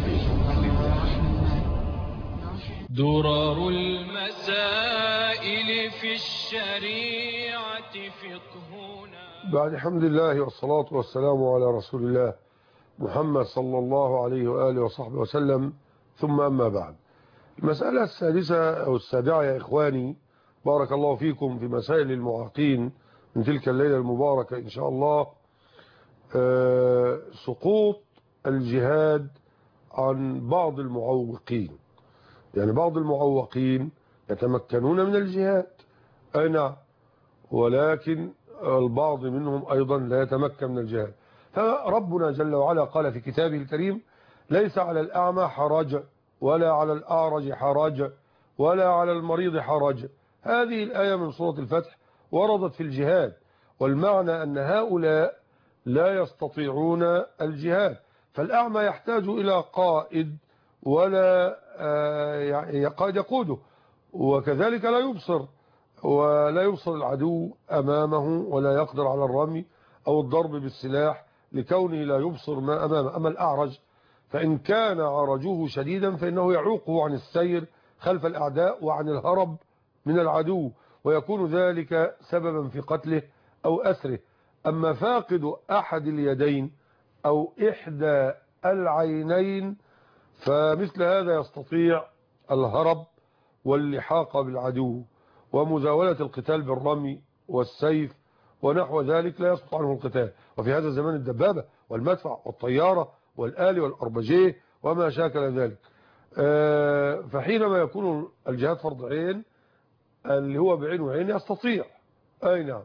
درر المسائل في الشريعة فقهنا. بعد حمد الله والصلاة والسلام على رسول الله محمد صلى الله عليه وآله وصحبه وسلم، ثم أما بعد. المسألة السادسة أو السابعة يا إخواني بارك الله فيكم في مسائل المعاقين من تلك الليلة المباركة إن شاء الله، أه سقوط الجهاد عن بعض المعوقين. يعني بعض المعوقين يتمكنون من الجهاد أي نعم، ولكن البعض منهم أيضا لا يتمكن من الجهاد. فربنا جل وعلا قال في كتابه الكريم: ليس على الأعمى حرج ولا على الأعرج حرج ولا على المريض حرج. هذه الآية من سورة الفتح وردت في الجهاد، والمعنى أن هؤلاء لا يستطيعون الجهاد. فالأعمى يحتاج إلى قائد ولا قائد يقوده، وكذلك لا يبصر ولا يبصر العدو أمامه ولا يقدر على الرمي أو الضرب بالسلاح لكونه لا يبصر ما أمامه. أما الأعرج فإن كان عرجه شديدا فإنه يعوقه عن السير خلف الأعداء وعن الهرب من العدو، ويكون ذلك سببا في قتله أو أسره. أما فاقد أحد اليدين أو إحدى العينين فمثل هذا يستطيع الهرب واللحاق بالعدو ومزاولة القتال بالرمي والسيف ونحو ذلك، لا يسقط عنه القتال. وفي هذا الزمان الدبابة والمدفع والطيارة والآلي والأربجيه وما شاكل ذلك. فحينما يكون الجهاد فرض عين اللي هو بعين وعين يستطيع أي نعم،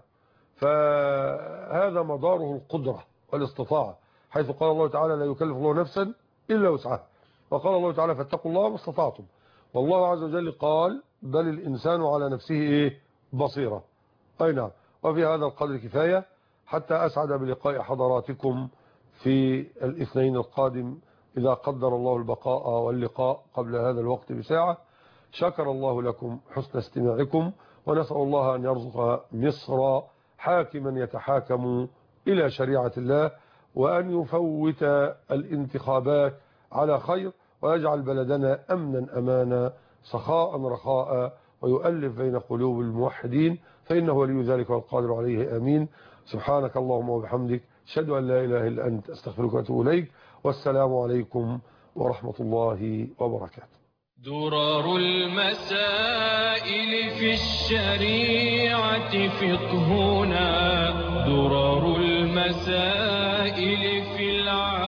فهذا مداره القدرة والاستطاعة، حيث قال الله تعالى: لا يكلف الله نفسا إلا وسعها. وقال الله تعالى: فاتقوا الله ما استطعتم. والله عز وجل قال: بل الإنسان على نفسه إيه؟ بصيرة. أي نعم. وفي هذا القدر كفاية، حتى أسعد بلقاء حضراتكم في الاثنين القادم إذا قدر الله البقاء واللقاء قبل هذا الوقت بساعة. شكر الله لكم حسن استماعكم، ونسأل الله أن يرزق مصر حاكما يتحاكم إلى شريعة الله، وأن يفوت الانتخابات على خير، ويجعل بلدنا أمنا أمانا سخاء رخاء، ويؤلف بين قلوب الموحدين، فإنه ولي ذلك والقادر عليه. آمين. سبحانك اللهم وبحمدك، أشهد أن لا إله إلا أنت، أستغفرك وأتوب إليك، والسلام عليكم ورحمة الله وبركاته. درر المسائل في الشريعة فقهنا. درر المسائل في الع...